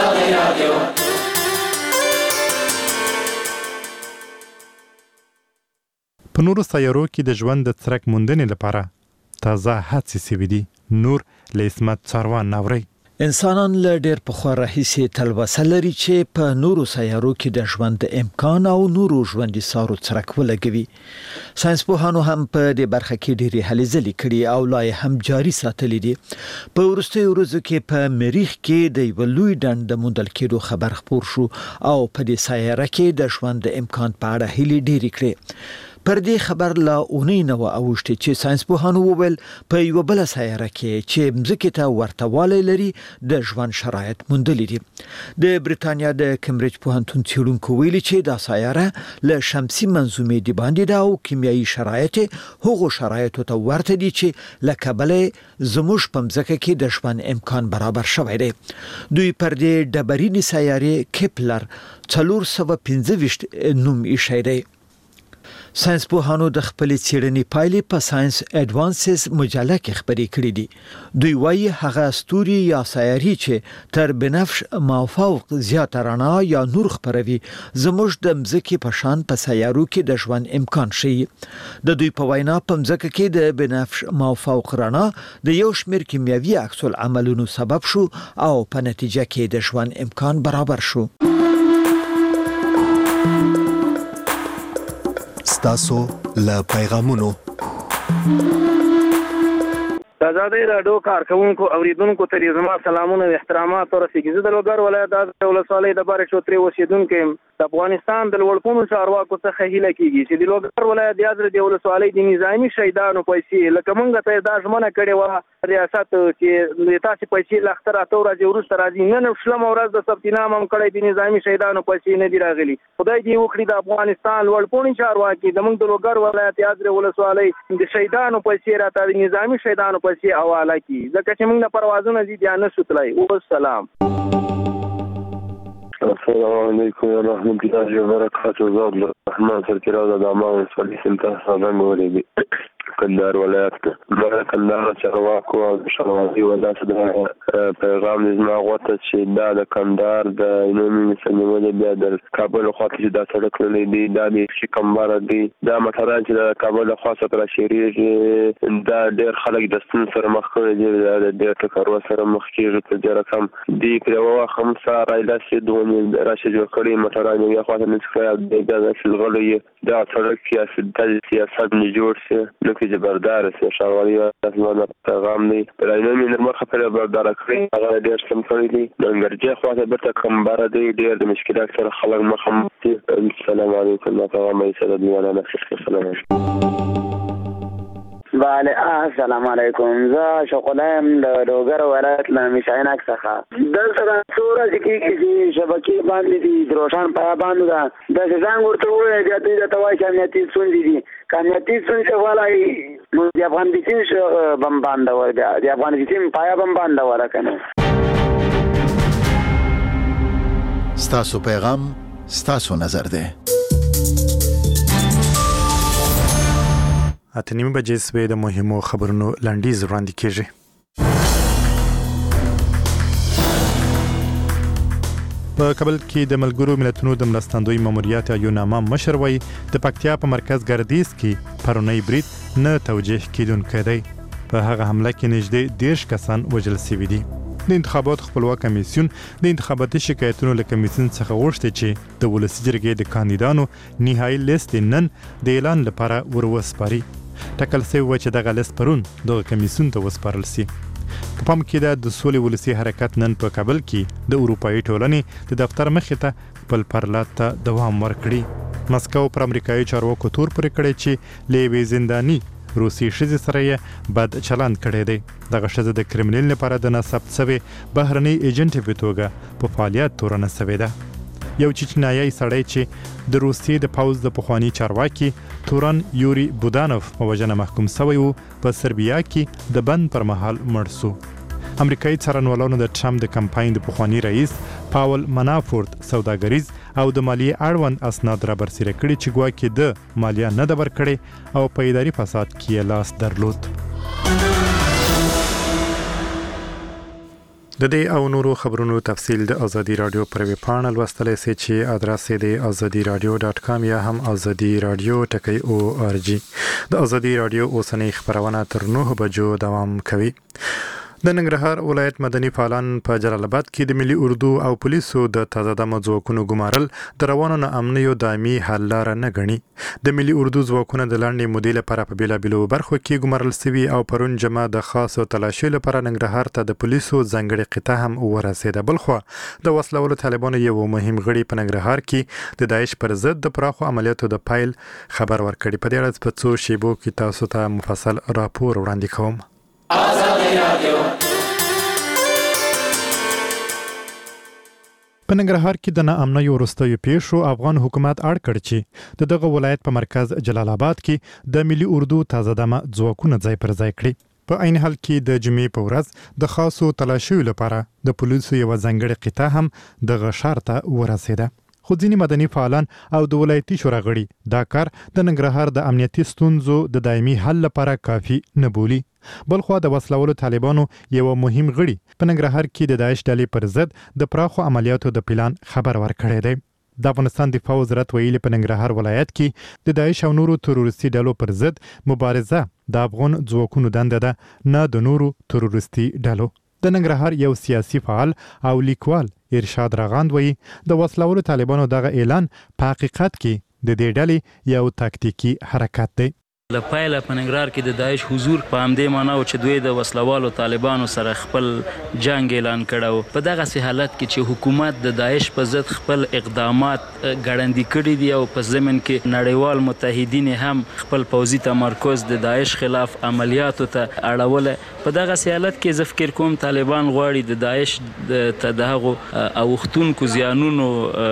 په نورو سیارو کې د ژوند د څرک موندنې لپاره تازه هڅې شوي دي. نور له اسمت څاروان ناوري. انسانان له ډېر پخوا راهیسې تلوسه لري چې په نورو سیارو کې د ژوند د امکان او نورو ژوندي سارو څرک ولګوي. ساينسپوهانو هم په دې برخه کې ډېرې هلې ځلې کړي او لا هم جاري ساتلې دي. په وروستیو ورځو کې په مریخ کې د یو لوی ډنډ د موندل کېدو خبر خپور شو او په دې سیاره کې د ژوند د امکان په اړه هلې ډېرې کړې. پر دې خبر لا اونۍ نه و اوښتې چې ساينسپوهانو وویل په یو بل سیاره کې چې مځکې ته ورته والی لري د ژوند شرایط موندلي دي. د بریتانیا د کمبریج پوهنتون څېړونکو ویلي چې دا سیاره له شمسي منظومې د باندې ده او کیمیایي شرایط هغو شرایطو ته ورته دي چې له کبله زموږ په مځکه کې د ژوند امکان برابر شوی دی. دوی پر دې ډبرینې سیارې کیپلر 425 نوم ایښی دی. ساينسپوهانو د خپل څېړنې پایلې په ساينس اډوانسز مجله کې خبرې کړې دي. دوی وايي هغه ستوري یا سیارې چې تر بنفش مافوق زیاته رڼا یا نور خپروي زموږ د مځکې په شان په سیارو کې د ژوند امکان شي. د دوی په وینا په مځکه کې د بنفش مافوق رڼا د یو شمېر کیمیاوي عکس العملونو سبب شو او په نتیجه کې د ژوند امکان برابر شو. ستاسو له پیغامونو د ازادۍ راډیو کارکونکو اوریدونکو ته زما سلامونه او احترامات ورسیږي. زه د لوګر ولایت د ولسوالۍ د بارې شوتري اوسیدونکو د افغانستان د لوړپوړو چارواکو څخه هیله کیږي چې د لوګر ولایت د یادر د ولسوالۍ د نظامی شهیدانو پیسې لکه مونږ ته دا ژمنه کړې و ریاست چې تاسو پیسې لاختر اته ورځې وروسته راځي. نن شلم ورځ د ثبتنام هم کړی د نظامی شهیدانو پیسې نه دی راغلي. خدای دې وکړي د افغانستان لوړپوړو چارواکي د مونږ د لوګر ولایت یادر ولسوالۍ د شهیدانو پیسې راته د نظامی شهیدانو پیسې حواله کی ځکه چې موږ نه پروازونه دي بیا نه سوتلای. والسلام. السلام علیکم ورحمۃ اللہ وبرکاتہ. زاد الرحمن سرکرا د امان صلی الله علیه وسلم کندهار ولایت د کندهار چارواکو او شوروي ولایت د پیغام نظم غوته چې دا د کندهار د عمومي سنوي بیا د کابل خواته چې دا سړک لري دی دا د شکمبر دی دا مټران چې د کابل خواته تر شریږي دا ډېر خلک د ستون سره مخ کوي دا ډېر ټکر سره مخ کیږي چې د رقم دی په خمسه رايله سي دوه راشي جوړ کړی مټران یو خواته نشي دا سلغلې دا سړک سیاست نه جوړ شي نو بردار سي شاوري اسمه پیغام دی پرایمه مې مرخه په بردار کړی هغه ډیر سم کړی دی ننګرجه خواته برته کم بار دی ډیر د مشکلات سره خلک مخ دي. السلام علیکم پیغام یې سره دی ولا نه السلام بله السلام علیکم. زه شغلم د لوګر ولایت له مشاینک څخه دلته څوره چې شبکې باندې دي دروشان په باندې ده د ځان ورته وایي چې د توای امنیتي څونډې دي امنیتي څونډې ولای نو د افغان د تیم بم باندې ور د افغان د تیم پایا بم باندې ور کنه. ستاسو پیغام ستاسو نظر ده. اتنیمه بجې سوی د مهمو خبرونو لنډیز وړاندې کیږي. په کابل کې د ملګرو ملتونو د مرستندوی ماموریت یوناما مشر وایي د پکتیا په مرکز ګردیز کې پرونی برید نه توجیه کیدونکی دی. په هغه حمله کې نږدې 10 کسان وژل شوي دي. د انتخابات خپلواک کمیسیون د انتخاباتي شکایتونو له کمیسیون څخه غوښتي چې د ولسي جرګې د کاندیدانو نهایي لیست نن د اعلان لپاره وروسپاري. ټاکل شوی و چې دغه لیست پرون دغه کمیسیون ته وسپارل شي. په پام کې د سولې ولسي حرکت نن په کابل کې د اروپایي ټولنې د دفتر مخې ته خپل پرلات ته دوام ورکړي. مسکو پر امریکایي چارواکو تور پورې کړی چې له یوې زنداني روسي ښځې سره یې بد چلند کړی دی. دغه ښځه د کرملین لپاره د ناثبت شوي بهرني ایجنټ په توګه په فعالیت تورنه شوې ده. یو چچنایي سړی چې د روسیې د پوځ د پخواني چارواکي تورن یوري بودانوف په وژنه محکوم شوی و په سربیا کې د بند پر مهال مړ شو. امریکایي څارنوالانو د ټرمپ د کمپاین د پخواني رئیس پاول منافورت سوداګریز او د مالیې اړوند اسناد را برسېره کړي چې ګواکې د مالیه نه ده ورکړې او په اداري فساد کې لاس درلود. د دې او نورو خبرونو تفصیل د ازادي رادیو پر ویب پاڼه لوستلی شئ چې ادرس یې د azadiradio.com یا هم azadiradio.org. د ازادي رادیو اوسنۍ خبرونه تر 9 بجو دوام کوي. د ننګرهار ولایت مدني فعالان په جلال آباد کې د ملي اردو او پولیسو د تازه دمه ځواکونو ګمارل د روانو ناامنیو دایمي حل لاره نه ګڼي. د ملي اردو ځواکونه د لنډې مودې لپاره په بیلابیلو برخو کې ګمارل شوي او پرون جمعه د خاصو تلاشۍ لپاره ننګرهار ته د پولیسو ځانګړې قطعه هم ورسېده. بلخوا د وسلوالو طالبانو یو مهم غړي په ننګرهار کې د داعش پر ضد د پراخو عملیاتو د پیل خبر ورکړي. په دې اړه په څو شیبو کې تاسو ته مفصل راپور وړاندې کوم. په ننګرهار کې د ناامنیو وروستیو پیښو افغان حکومت اړ کړ چې دغه ولایت په مرکز جلال آباد کې د ملي اردو تازه دمه ځواکونه ځای پر ځای کړي. په عین حال کې د جمعې په ورځ د خاصو تلاشیو لپاره د پولیسو یو ځانګړې قطعه هم دغه ښار ته ورسېده. خو ځینې مدني فعالان او د ولایتي شورا غړي دا کار د ننګرهار د امنیتي ستونزو د دایمي حل لپاره کافي نه بولي. بلخوا د وسلوالو طالبانو یو مهم غړي په ننګرهار کې د داعش ډلې پر ضد د پراخو عملیاتو د پلان خبر ورکړی دی. د افغانستان دفاع وزارت ویلي په ننګرهار ولایت کې د داعش او نورو تروریستي ډلو پر ضد مبارزه د افغان ځواکونو دنده ده نه د نورو تروریستي ډلو. د ننګرهار یو سیاسي فعال او لیکوال ارشاد راغاند وایي د وسلوالو طالبانو دغه اعلان په حقیقت کې د دې ډلې یو تاکتیکي حرکت دی. له پیله په ننګرهار کې د داعش حضور په همدې معنا و چې دوی د وسلوالو طالبانو سره خپل جنگ اعلان کړو. په دغه حالت کې چې حکومت د داعش په ضد خپل اقدامات ګړندي کړي دي او په ضمن کې نړیوال متحدین هم خپل پوځي تمرکز د داعش خلاف عملیاتو ته اړول. په دغه حالت کې زه فکر کوم طالبان غواړي د داعش ته دغه اوختونکو زیانونو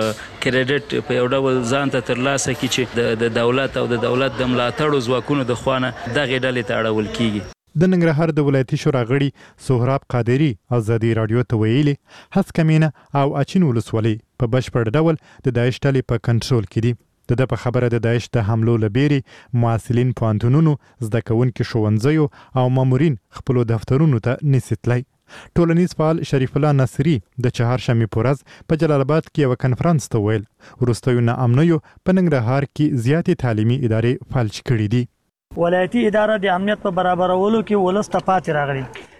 کریډټ په یو ډول ځان ته ترلاسه کړي چې د دولت او د دولت د ملاتړو ځواکونو د خوانه دغه ډلې ته اړول کیږي. د ننګرهار د ولایتي شورا غړي سهراب قادری ازادي رادیو ته ویلي هڅکمینه او اچین ولسوالۍ په بشپړ ډول د داعش ډلې په کنټرول کې دي. د په خبره د داعش د حملو لبيري معاصلین پوهنتونونو زده کوونکي ښوونځیو او مامورین خپل دفترونو ته نسیتلی. ټولنیز فعال شریف الله نصری د چهارشنبې په ورځ په جلال آباد کې یو کنفرانس ته ویل وروستیو ناامنیو په ننګرهار کې زیاتې تعلیمي ادارې فلج کړي دي. ولایتي اداره د امنیت په برابرولو کې ولس ته پاتې راغلي.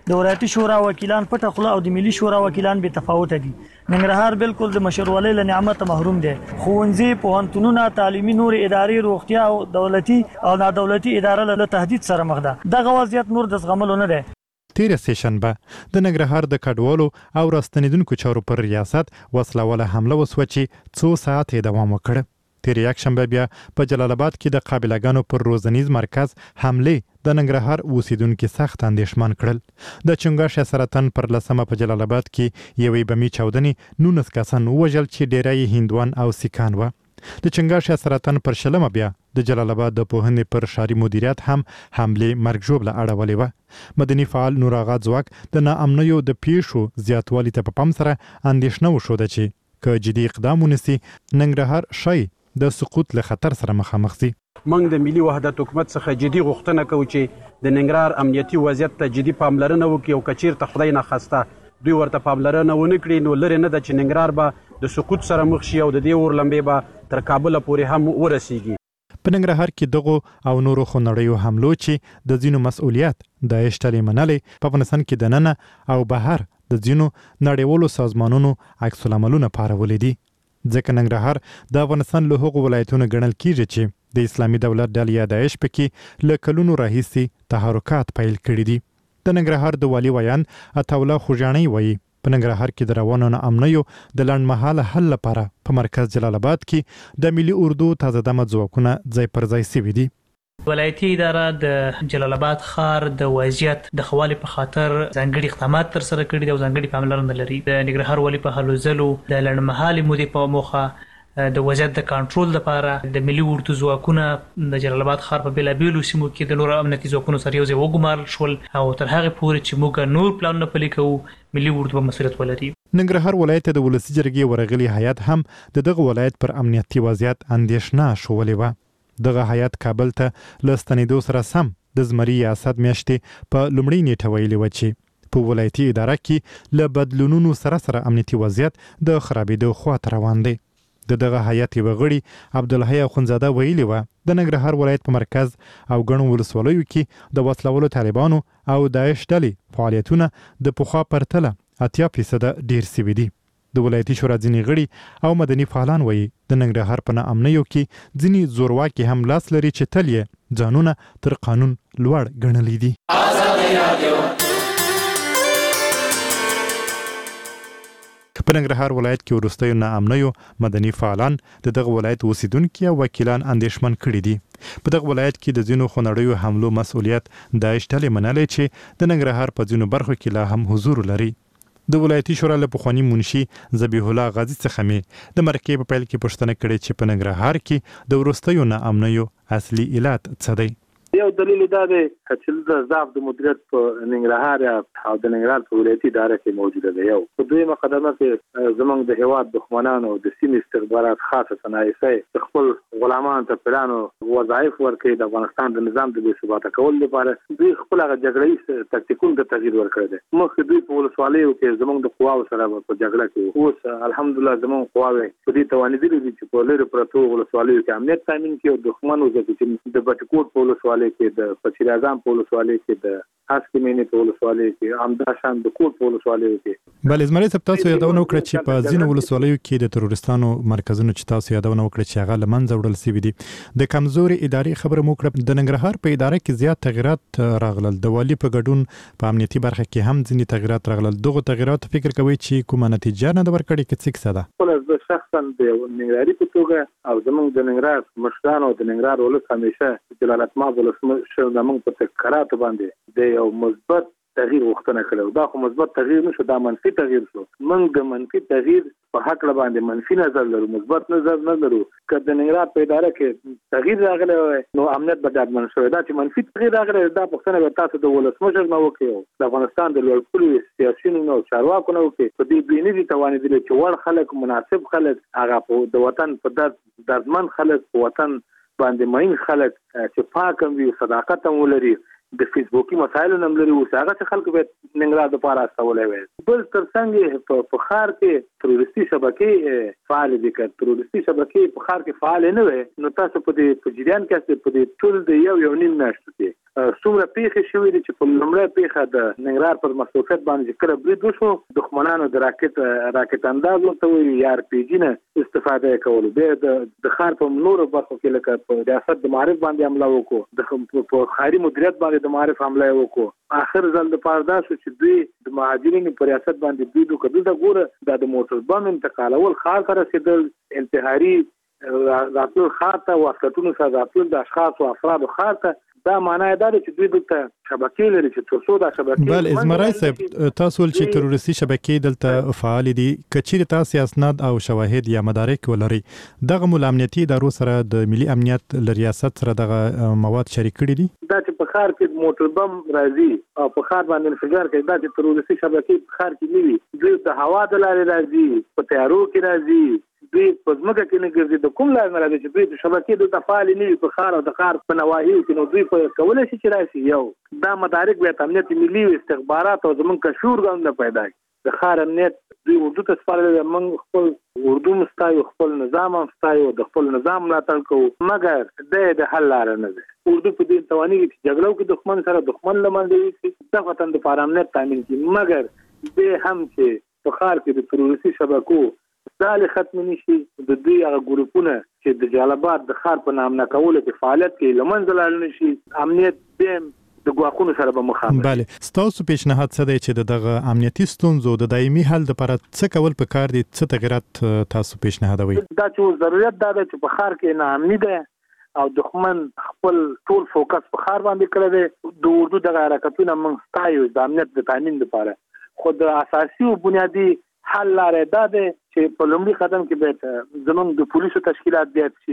د ولایتي شورا وکیلان پټه خوله او د ملي شورا وکیلان به تفاوت دي. ننګرهار بالکل د مشرولۍ له نعمت محروم دی. ښوونځي، پوهنتونونه، تعلیمي نور ادارې، روغتیا او دولتي او نادولتي اداره له تهدید سره مخ ده. دغه وضعیت نور د زغملو نه دی. تیر سیشنبه د ننګرهار د کډوالو او راستنیدونکو چارو پر ریاست وسلواله حمله وسوه چې 2 ساعت دوام وکړ. تیر یک شنبه بیا په جلال آباد کې د قابلګانو پر روزنیز مرکز حمله د ننګرهار اوسیدونکو سخت اندېښمن کړل. د چنګاښ سرطان پر لسمه په جلال آباد کې یوې بمي چاودنې 19 کسان وژل چې ډیری هندوان او سیکان و. د چنګاښ سرطان پر شلمه بیا د جلال آباد د پوهنې پر ښاري مدیریت هم حمله مرګ ژوبله اړولې و. مدني فعال نور آغا ځواک د ناامنیو د پیښو زیاتوالي ته په پام سره اندېښنه وښوده چې که جدي اقدام ونیسي ننګرهار شي د سقوط له خطر سره مخامخ شي. موږ د ملي وحدت حکومت څخه جدي غوښتنه کوو چې د ننګرهار امنیتي وضعیت ته جدي پاملرنه وکړي او که چیرته خدای ناخواسته دوی ورته پاملرنه ونه کړي نو لرې نه ده چې ننګرهار به د سقوط سره مخ شي او د دې اور لمبې به تر کابل پورې هم ورسیږي. په ننګرهار کې دغه او نورو خونړیو حملو چې د ځینو مسؤلیت د اشتلې منلې په افغانستان کې د ننه او بهر د ځینو نړیوالو سازمانونو عکس العملونه پارولې دي. ځکه ننګرهار د افغانستان له هغو ولایتونو ګڼل کیږي چې د اسلامي دولت ډلې یا داعش پکې له کلونو راهیسې تحرکات پیل کړي دي. د ننګرهار د والي ویان عطاالله خوږیاڼی وایي په ننګرهار کې د روانو ناامنیو د لنډمهاله حل لپاره په مرکز جلال آباد کې د ملي اردو تازه دمه ځواکونه ځای پر ځای شوي دي. ولایتي اداره د جلال آباد ښار د وضعیت د ښه والي په خاطر ځانګړي اقدامات ترسره کړي دي او ځانګړي پاملرنه لري. د ننګرهار والي په هلو ځلو د لنډمهالې مودې په موخه د وضعیت د کنټرول لپاره د ملي اردو ځواکونه د جلال آباد ښار په بیلابیلو سیمو کې د نورو امنیتي ځواکونو سره یو ځای وګمارل شول او تر هغې پورې چې موږ نور پلانونه پلي کوو ملي اردو به مسؤلیت ولري. ننګرهار ولایت د ولسي جرګې ورغلي هیات هم د دغه ولایت پر امنیتي وضعیت اندېښنه ښولې وه. دغه هیات کابل ته له ستنېدو سره سم د زمري یا اسد میاشتې په لومړۍ نیټه ویلې وه چې په ولایتي اداره کې له بدلونونو سره سره امنیتي وضعیت د خرابېدو خواته روان دی. د دغه هیات یو غړي عبدالحی اخونزاده ویلي و د ننګرهار ولایت په مرکز او ګڼو ولسوالیو کې د وسلوالو طالبانو او داعش ډلې فعالیتونه د پخوا پرتله 80% ډیر سوي دي. د ولایتي شورا ځینې غړي او مدني فعالان وایي د ننګرهار په ناامنیو کې ځینې زورواکي هم لاس لري چې تل یې ځانونه تر قانون لوړ ګڼلي دي. په ننګرهار ولایت کې وروستیو ناامنیو مدني فعالان د دغه ولایت اوسیدونکي او وکیلان اندېښمن کړي دي. په دغه ولایت کې د ځینو خونړیو حملو مسؤلیت داعش ډلې منلی چې د ننګرهار په ځینو برخو کې لا هم حضور لري. د ولایتي شورا له پخواني منشي ذبیح الله غازي څخه مې د مرکې په پیل کې پوښتنه کړې چې په ننګرهار کې د وروستیو ناامنیو اصلي علت څه دی. یو دلیل دا دی چې د ضعف د مدیریت په ننګرهار او د ننګرهار په ولایتي اداره کې موجوده ده. یو په دویمه قدمه کې زمونږ د هیواد دښمنانو د سیمې استخبارات خاصه صنایع خپل غلامان ته پلان او وظایف ورکړي د افغانستان د نظام د بې ثباته کولو لپاره دوی خپل هغه جګړې تکتیکونو ته تغییر ورکړی دی. مخکې دوی په ولسوالیو کې زمونږ د قواو سره په جګړه کې اوس الحمدلله زمونږ قواوې په دې توانېدلي دي چې په لرې پرتو ولسوالیو کې امنیت تامین کړي او دښمن وځي چې د بټکوټ په ولسوالۍ کې د پچیر اعظم په ولسوالۍ کې د هسکمینې په ولسوالۍ کې همداشان د کوټ په ولسوالۍ کې بلې زمري سپ تاسو یادونه وکړه چې په ځینو ولسوالیو کې د تروریستانو مرکزونو چې تاسو یادونه وکړه چې هغه لمنځه وړل شوي دي. د کمزوري ادارې خبره مو کړه. د ننګرهار په اداره کې زیات تغیرات راغلل. د والي په ګډون په امنیتي برخه کې هم ځینې تغیرات راغلل. دغه تغیرات فکر کوي چې کومه نتیجه نه ورکړي کې څه ده؟ خپل شخصا د ننګرهاري په توګه او زمونږ د ننګرهار مشرانو د ننګرهار ولس همیشه جلالتمآب ولسمشر زمونږ په تکراراتو باندې د یو مثبت تغییر غوښتنه کړې. دا خو مثبت تغییر نشو، دا منفي تغییر شو. موږ د منفي تغییر په حق باندې منفي نظر لرو، مثبت نظر نه لرو. که د ننګرهار په اداره کې تغییر راغلی وای نو امنیت به ډاډمن شوی. دا چې منفي تغییر راغلی دا پوښتنه به تاسو د ولسمشر نه وکړئ، د افغانستان د لوړپوړو سیاسیونو او چارواکو نه وکړئ. په دې دوی نه دي توانېدلي چې وړ خلک، مناسب خلک، هغه د وطن په دردمن خلک، په وطن باندې مین خلک چې پاک هم وي، صداقت هم ولري، د فیسبوکي مسایلو نم لري، اوس هغه چې خلکو به ننګرهار دپاره استولی وای. بل تر څنګ په ښار کې تروریستي شبکې فعالې دي. که تروریستي شبکې په ښار کې فعالې نه وای نو تاسو په دې په جریان کې په دې ټول د یو نیم میاشتو کې څومره پیښې شوې دي چې په لومړی پیښه د ننګرهار پر مسؤلیت باندې کله برید وشو دښمنانو د راکټ انداز ورته ویل یا RPG نه استفاده کول بیا د ښار په نورو برخو کې لکه په ریاست د معارف باندې حمله وکړو په ښاري مدیریت باندې د معارف حمله وکړو اخر ځل د پاره دا شو چې دوی د مهاجرینو په ریاست باندې دوی د کډو د ګوره د موټر بم انتقالول ښار ته رسیدل انتحاري راتلل ښار ته واسطونو سره راتلل د اشخاص او افرادو ښار ته دا معنی دا چې دوی دلته شبکې لري چې ترڅو دا شبکې بل ازمرای صاحب تاسو چې تروریستي شبکې دلته فعال دي کچیر تاسو اسناد او شواهد یا مدارک ولري دغه مول امنیتي ادارو سره د ملي امنیت ریاست سره دغه مواد شریک کړي دي دا چې په ښار کې موټر بم راځي او په ښار باندې انفجار کوي دا چې تروریستي شبکې په ښار کې نیوي دوی د هوا د لارې راځي په تیارو کې راځي دوی په ځمکه کې نه ګرځي د کوم لار نه راځي چې دوی د شبکې د تفاعل نه په ښار او د ښار په نواحیو کې نو دوی په کولای شي چې راشي یو دا مدارک به امنیت ملي استخبارات او زمون کشور غوښنه پیدا د ښار امنیت دوی اردو ته سپارل من خپل اردو مستایو خپل نظام مستایو د خپل نظام ملاتړ کوو مګر د حل لار نه ده اردو په دې تواني چې جګړو کې دښمن سره دښمن لمنځه وي د وطن د امنیت تامین کړي مګر به هم چې په ښار کې د تروریستي شبکو دال ختم نشي د دوی هغه ګروپونه چې د جلبات د ښار په نام نه کول کې فعالیت کوي لمنځه لاړ نشي امنیت دیم د ګواښونو سره به مخامخ بله ستاسو پیشنهاد څه دی چې دغه امنیتي ستونزو د دایمي حل لپاره څه کول پکار دي څه تغیرات تاسو پیشنهادوي دا چې ضرورت دا چې په ښار کې ناامني ده او دښمن خپل ټول فوکس په ښار باندې کړی دی د اردو د حرکتونو موږ ستایو د امنیت د تامین لپاره خو د اساسي او بنیادی حل لاره دا ده چې په لومړي قدم کې به زموږ د پولیسو تشکیلات زیات شي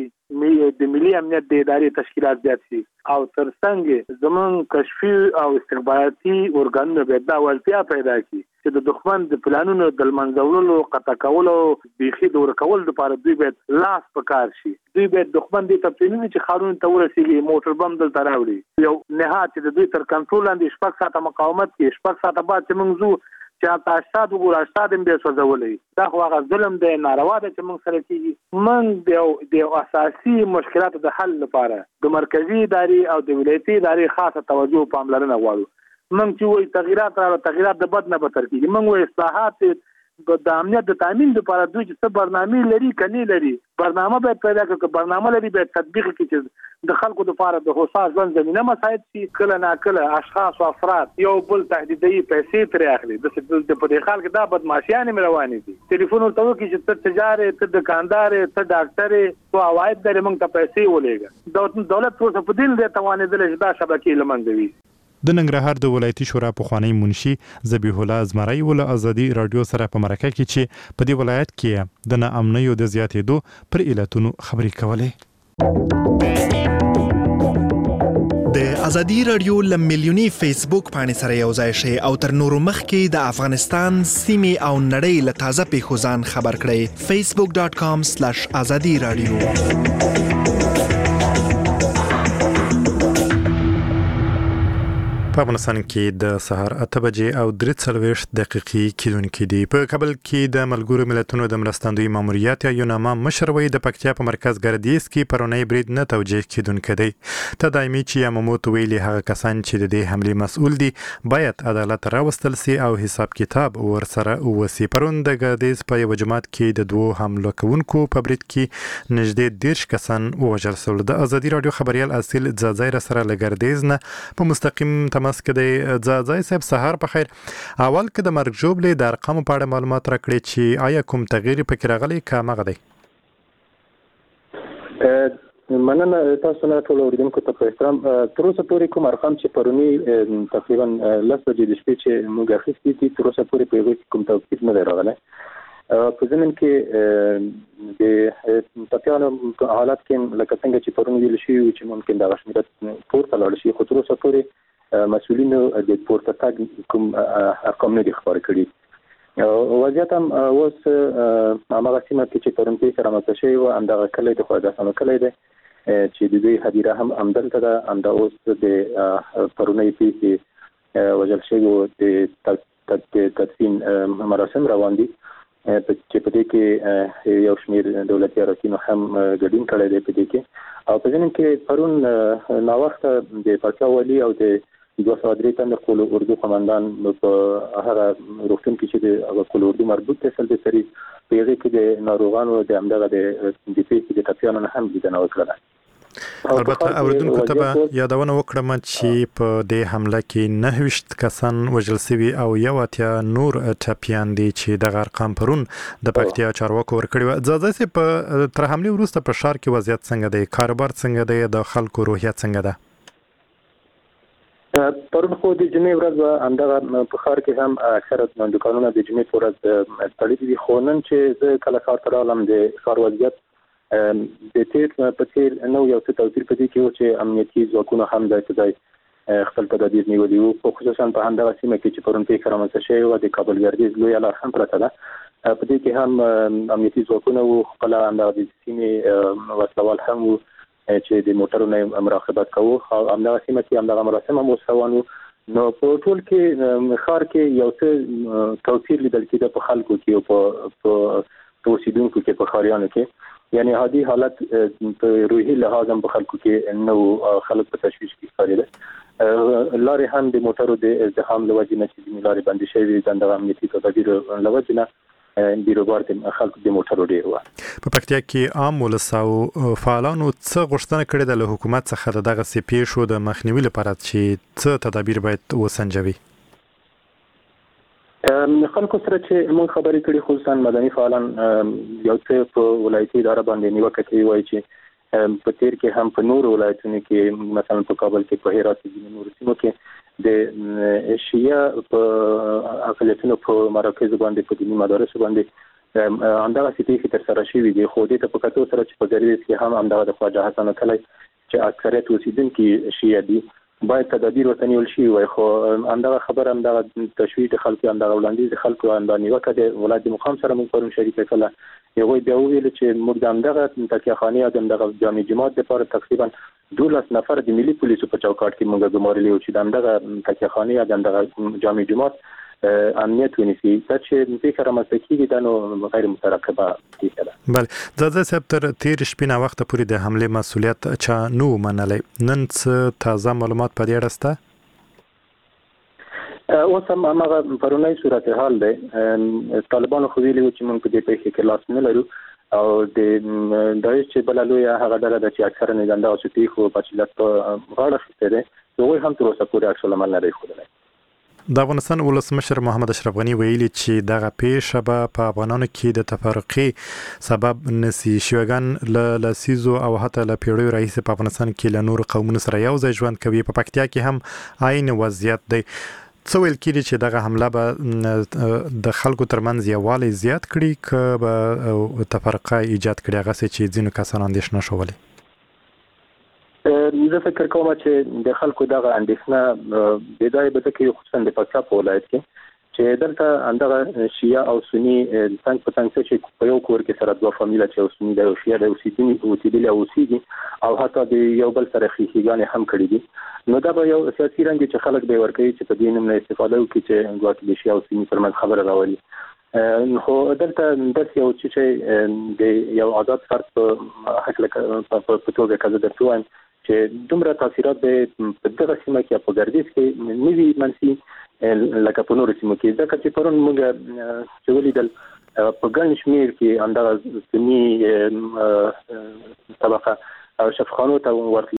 د ملي امنیت د ادارې تشکیلات زیات شي او ترڅنګ زموږ کشفي او استخباراتي ارګانونه به دا ولتیا پیدا کړي چې د دښمن د پلانونو د منځولو قطع کولو بيخي دور کول لپاره دوی به لاس پکار شي دوی به دښمن د تپلینې چې خارون ته ورسیږي موټر بم دلته راوړي یو نهایت د دوی تر کنټرول لاندې شپږ ساعته مقاومت کې شپږ ساعته بعد چې موږ زو چې تاسو وګورئ تاسو به سوځولې دا خو هغه ظلم دی ناروا ده چې موږ سره کیږي موږ د اساسي مشکلاتو د حل لپاره د مرکزی ادارې او د ولایتي ادارې خاصه توجه او پاملرنه غواړو موږ چې وایي تغیرات د بد نه بدتر کیږي موږ وایي اصلاحات د امنیت د تامین لپاره دوی چې برنامه لري کني لري برنامه به پیدا کړي برنامه لري به تطبیق کړي چې د خلکو لپاره د هوسا ژوند زمينه مساعد شي کله نا کله اشخاص او افراد یو بل تهدیدي پیسې ترې اخلي د په دې خلک دا بدمعشيان روانې دي ټلیفون ورته وکړي چې ته تجارت ته دکاندار ته ډاکټر او عواید درې موږ ته پیسې ولېږه دولت څه په دې نه توانېدل چې دا شبکې لمنځوي د ننګرهار د ولایتي شورا پخوانی منشي ذبیح الله ازمرای ول ازادي رادیو سره په مرکه کې چې په دې ولایت کې د ناامنۍ د زیاتېدو پر علتونو خبرې کولې د ازادي رادیو لملیونی فیسبوک باندې سره یو ځای شي او تر نورو مخکې د افغانستان سیمه او نړۍ له تازه پیښو ځان خبر کړئ facebook.com/azadi radio په افغانستان کې د سهار 8 بجې او 3:40 دقیقې کېدونکې دي په کابل کې د ملګرو ملتونو د مرستندوی ماموریت یا یوناما مشروي د پکتیا په مرکز ګردیز کې پرونی برید نه توجیه کېدونکې دی تدایمي چې یاماموت ویلي هغه کسان چې د دې حمله مسؤل دي باید عدالت راوستل سي او حساب کتاب ورسره وسی پرون د ګردیز په یو جماعت کې د دوه حمله کوونکو په برید کې نږدې 10 کسان وژل شول د ازادي رادیو خبريال اصل ځاځای سره لګردیز نه په مستقیم مسکه د ځای صاحب سهار په خیر اول کې د مرګ جوړلې د ارقام په اړه معلومات راکړي چې آیا کوم تغییر پکې راغلی کامغه دی مننه تاسو نه ټول اوریدونکو ته په احترام تر اوسه پورې کوم ارقام چې پرونی تقریبا 10 بجې د شپې چې موږ اخیستي دي تر اوسه پورې په یوه کوم توقیف نه راغلی په ځینن کې د تطیانو حالات کې لکه څنګه چې پرونی ویل شي چې ممکن د غشمیرت پورته لاړ شي خو تر اوسه پورې مسؤلینو د پورته تګ کوم ارقام نه دي خبر کړي وضعیت هم اوس هغه سیمه کې چې پرون پیښه رامنځته شوې وه همدغه کلی د خواجهسانو کلی دی چې د دوی هدیره هم همدلته ده همدا اوس د پرونۍ پیښې وژل شوي د تدفین مراسم روان دي چې په دې کې یو شمیر دولتي اراکینو هم ګډون کړی دی په دې کې او په ځینې کې پرون ناوخته د پاچا والي او د 203 تنه کول اردو قومندان په هغه روغتون کې چې د کول اردو مربوط تسل د سری په دې کې د ناروغانو د همدغه د پی کې د تپیانو نه هم لیدنه وکړه. البته اوریدونکو ته به یادونه وکړم چې په دې حمله کې 9 کسان وژل شوي او یو اتیا نور ټپیان دي چې د ارقام پرون د پکتیا چارواکو ورکړي و. ځاځي په تر حمله وروسته په ښار کې وضعیت څنګه دی؟ کاروبار څنګه دی؟ د خلکو روحیه څنګه ده؟ پرون خو د جمعې ورځ همدغه په ښار کې هم اکثره دکانونه د جمعې په ورځ تړلي دي، خو نن چې زه کله ښار ته راغلم د ښار وضعیت د تیر په تیر نو یو څه توپیر پدې کې و چې امنیتي ځواکونه هم د خپل تدابیر نیولي وو، خو خصوصا په همدغه سیمه کې چې پرون پیښه رامنځته شوې وه د کابل ګردیز لویه لار هم پرته ده، په دې کې هم امنیتي ځواکونه وو، خپل همدغه د سیمې وسلوال هم وو چې د موټرو نه مراقبت کوو او همدغه سیمه کې همدغه مراسم هم روان وو. نو په ټول کې ښار کې یو څه توپیر لیدل کېده په خلکو کې او په اوسیدونکو کې په ښاریانو کې، یعنی عادي حالت په روحي لحاظ هم په خلکو کې نو خلک په تشویش کې ښکارېده. لارې هم د موټرو د ازدحام له وجې نه چې ځینې لارې بندې شوې د همدغه امنیتي تدابیرو له وجې نه بیروبار د خلکو د موټرو ډېر وه. په پکتیا کې عام ولس او فعالانو څه غوښتنه کړې ده له حکومت څخه د دغسې پیښو د مخنیوي لپاره چې څه تدابیر باید وسنجوي؟ خلکو سره چې موږ خبرې کړې خصوصا مدني فعالان یو څه په ولایتي اداره باندې نیوکه کوي، وایي چې په تیر کې هم په نورو ولایتونو کې مثلا په کابل کې په هرات کې د نورو سیمو کې د شیعه په اقلیتونو په مراکز باندې په دیني مدارسو باندې همدغه سیټي تر سره شوي دي، خو دې ته په کتو سره چې په ګردیز کې هم همدغه د خواجه حسن کلی چې اکثریت اوسیدونکي شیعه دي باید تدابیر ورته نیول شي وای، خو همدغه خبر همدغه تشویش د خلکو همدغه وړاندیز د خلکو همدغه نیوکه د ولایت مقام سره موږ پرون شریکه کړه. یو بیا ویل چې موږ د همدغه تکیهخانې او همدغه جامع جماعت لپاره تقریبا 12 نفر د ملي پولیسو په چوکاټ کې موږ ګمارلي او چې همدغه تکیهخانې او همدغه جامع جماعت امنیت ونیسي، دا چې پیښه رامنځته کېږي دا نو غیر مترقبه پیښه ده. بله ځاځی صاحب تر تیر شپې ناوخته پورې د حملې مسؤلیت چا نه و منلی، نن څه تازه معلومات په دې اړه شته؟ اوس هم هماغه پرونی صورتحال دی، طالبانو خو ویلي وو چې موږ په دې پیښه کې لاس نه لرو او د داعش چې بله لویه هغه ډله ده چې اکثره نه د همدغسې پیښو مسؤلیت په غاړه اخیستی دی، هغوی هم تر اوسه پورې عکس العمل نه دی ښودلی. د افغانستان ولسمشر محمد اشرف غني ویلي چې دغه پیښه به په افغانانو کې د تفرقې سبب نشي. شیوګان له لسیزو او حتی له پیړیو راهیسې په افغانستان کې له نورو قومونو سره یو ځای ژوند کوي. په پکتیا کې هم عین وضعیت دی. څه ویل کېږي چې دغه حمله به د خلکو ترمنځ یووالی زیات کړي که به تفرقه ایجاد کړي، هغسې چې ځینو کسانو اندېښنه شولې؟ زه فکر کوم چې د خلکو دغه اندېښنه بدای به کې خصوصا د پکتیا په ولایت کې چې دلته همدغه شیعه او سني څنګ په څنګ چې په یو کور کې سره دوه فامیله چې سني د شیعه د اوسېدلي او اوسېږي او حتی د یو بل سره ښیښېګانې هم کړي دي، نو دا به یو سیاسي رنګ چې خلک به ورکوي چې په دې نوم نه استفاده وکړي چې ګواکې د شیعه او سني ترمنځ خبره راولي. خو دلته داسې یو چې د یو آزاد فرد په هکله په توګه که زه درته وایم چې دومره تاثیرات به په دغه سیمه کې په ګردیز کې نه وي منفي لکه په نورو سیمو کې، ځکه چې پرون موږ چې ولیدل په ګڼ شمېر کې همدغه سني طبقه شفاخانو ته ورتلل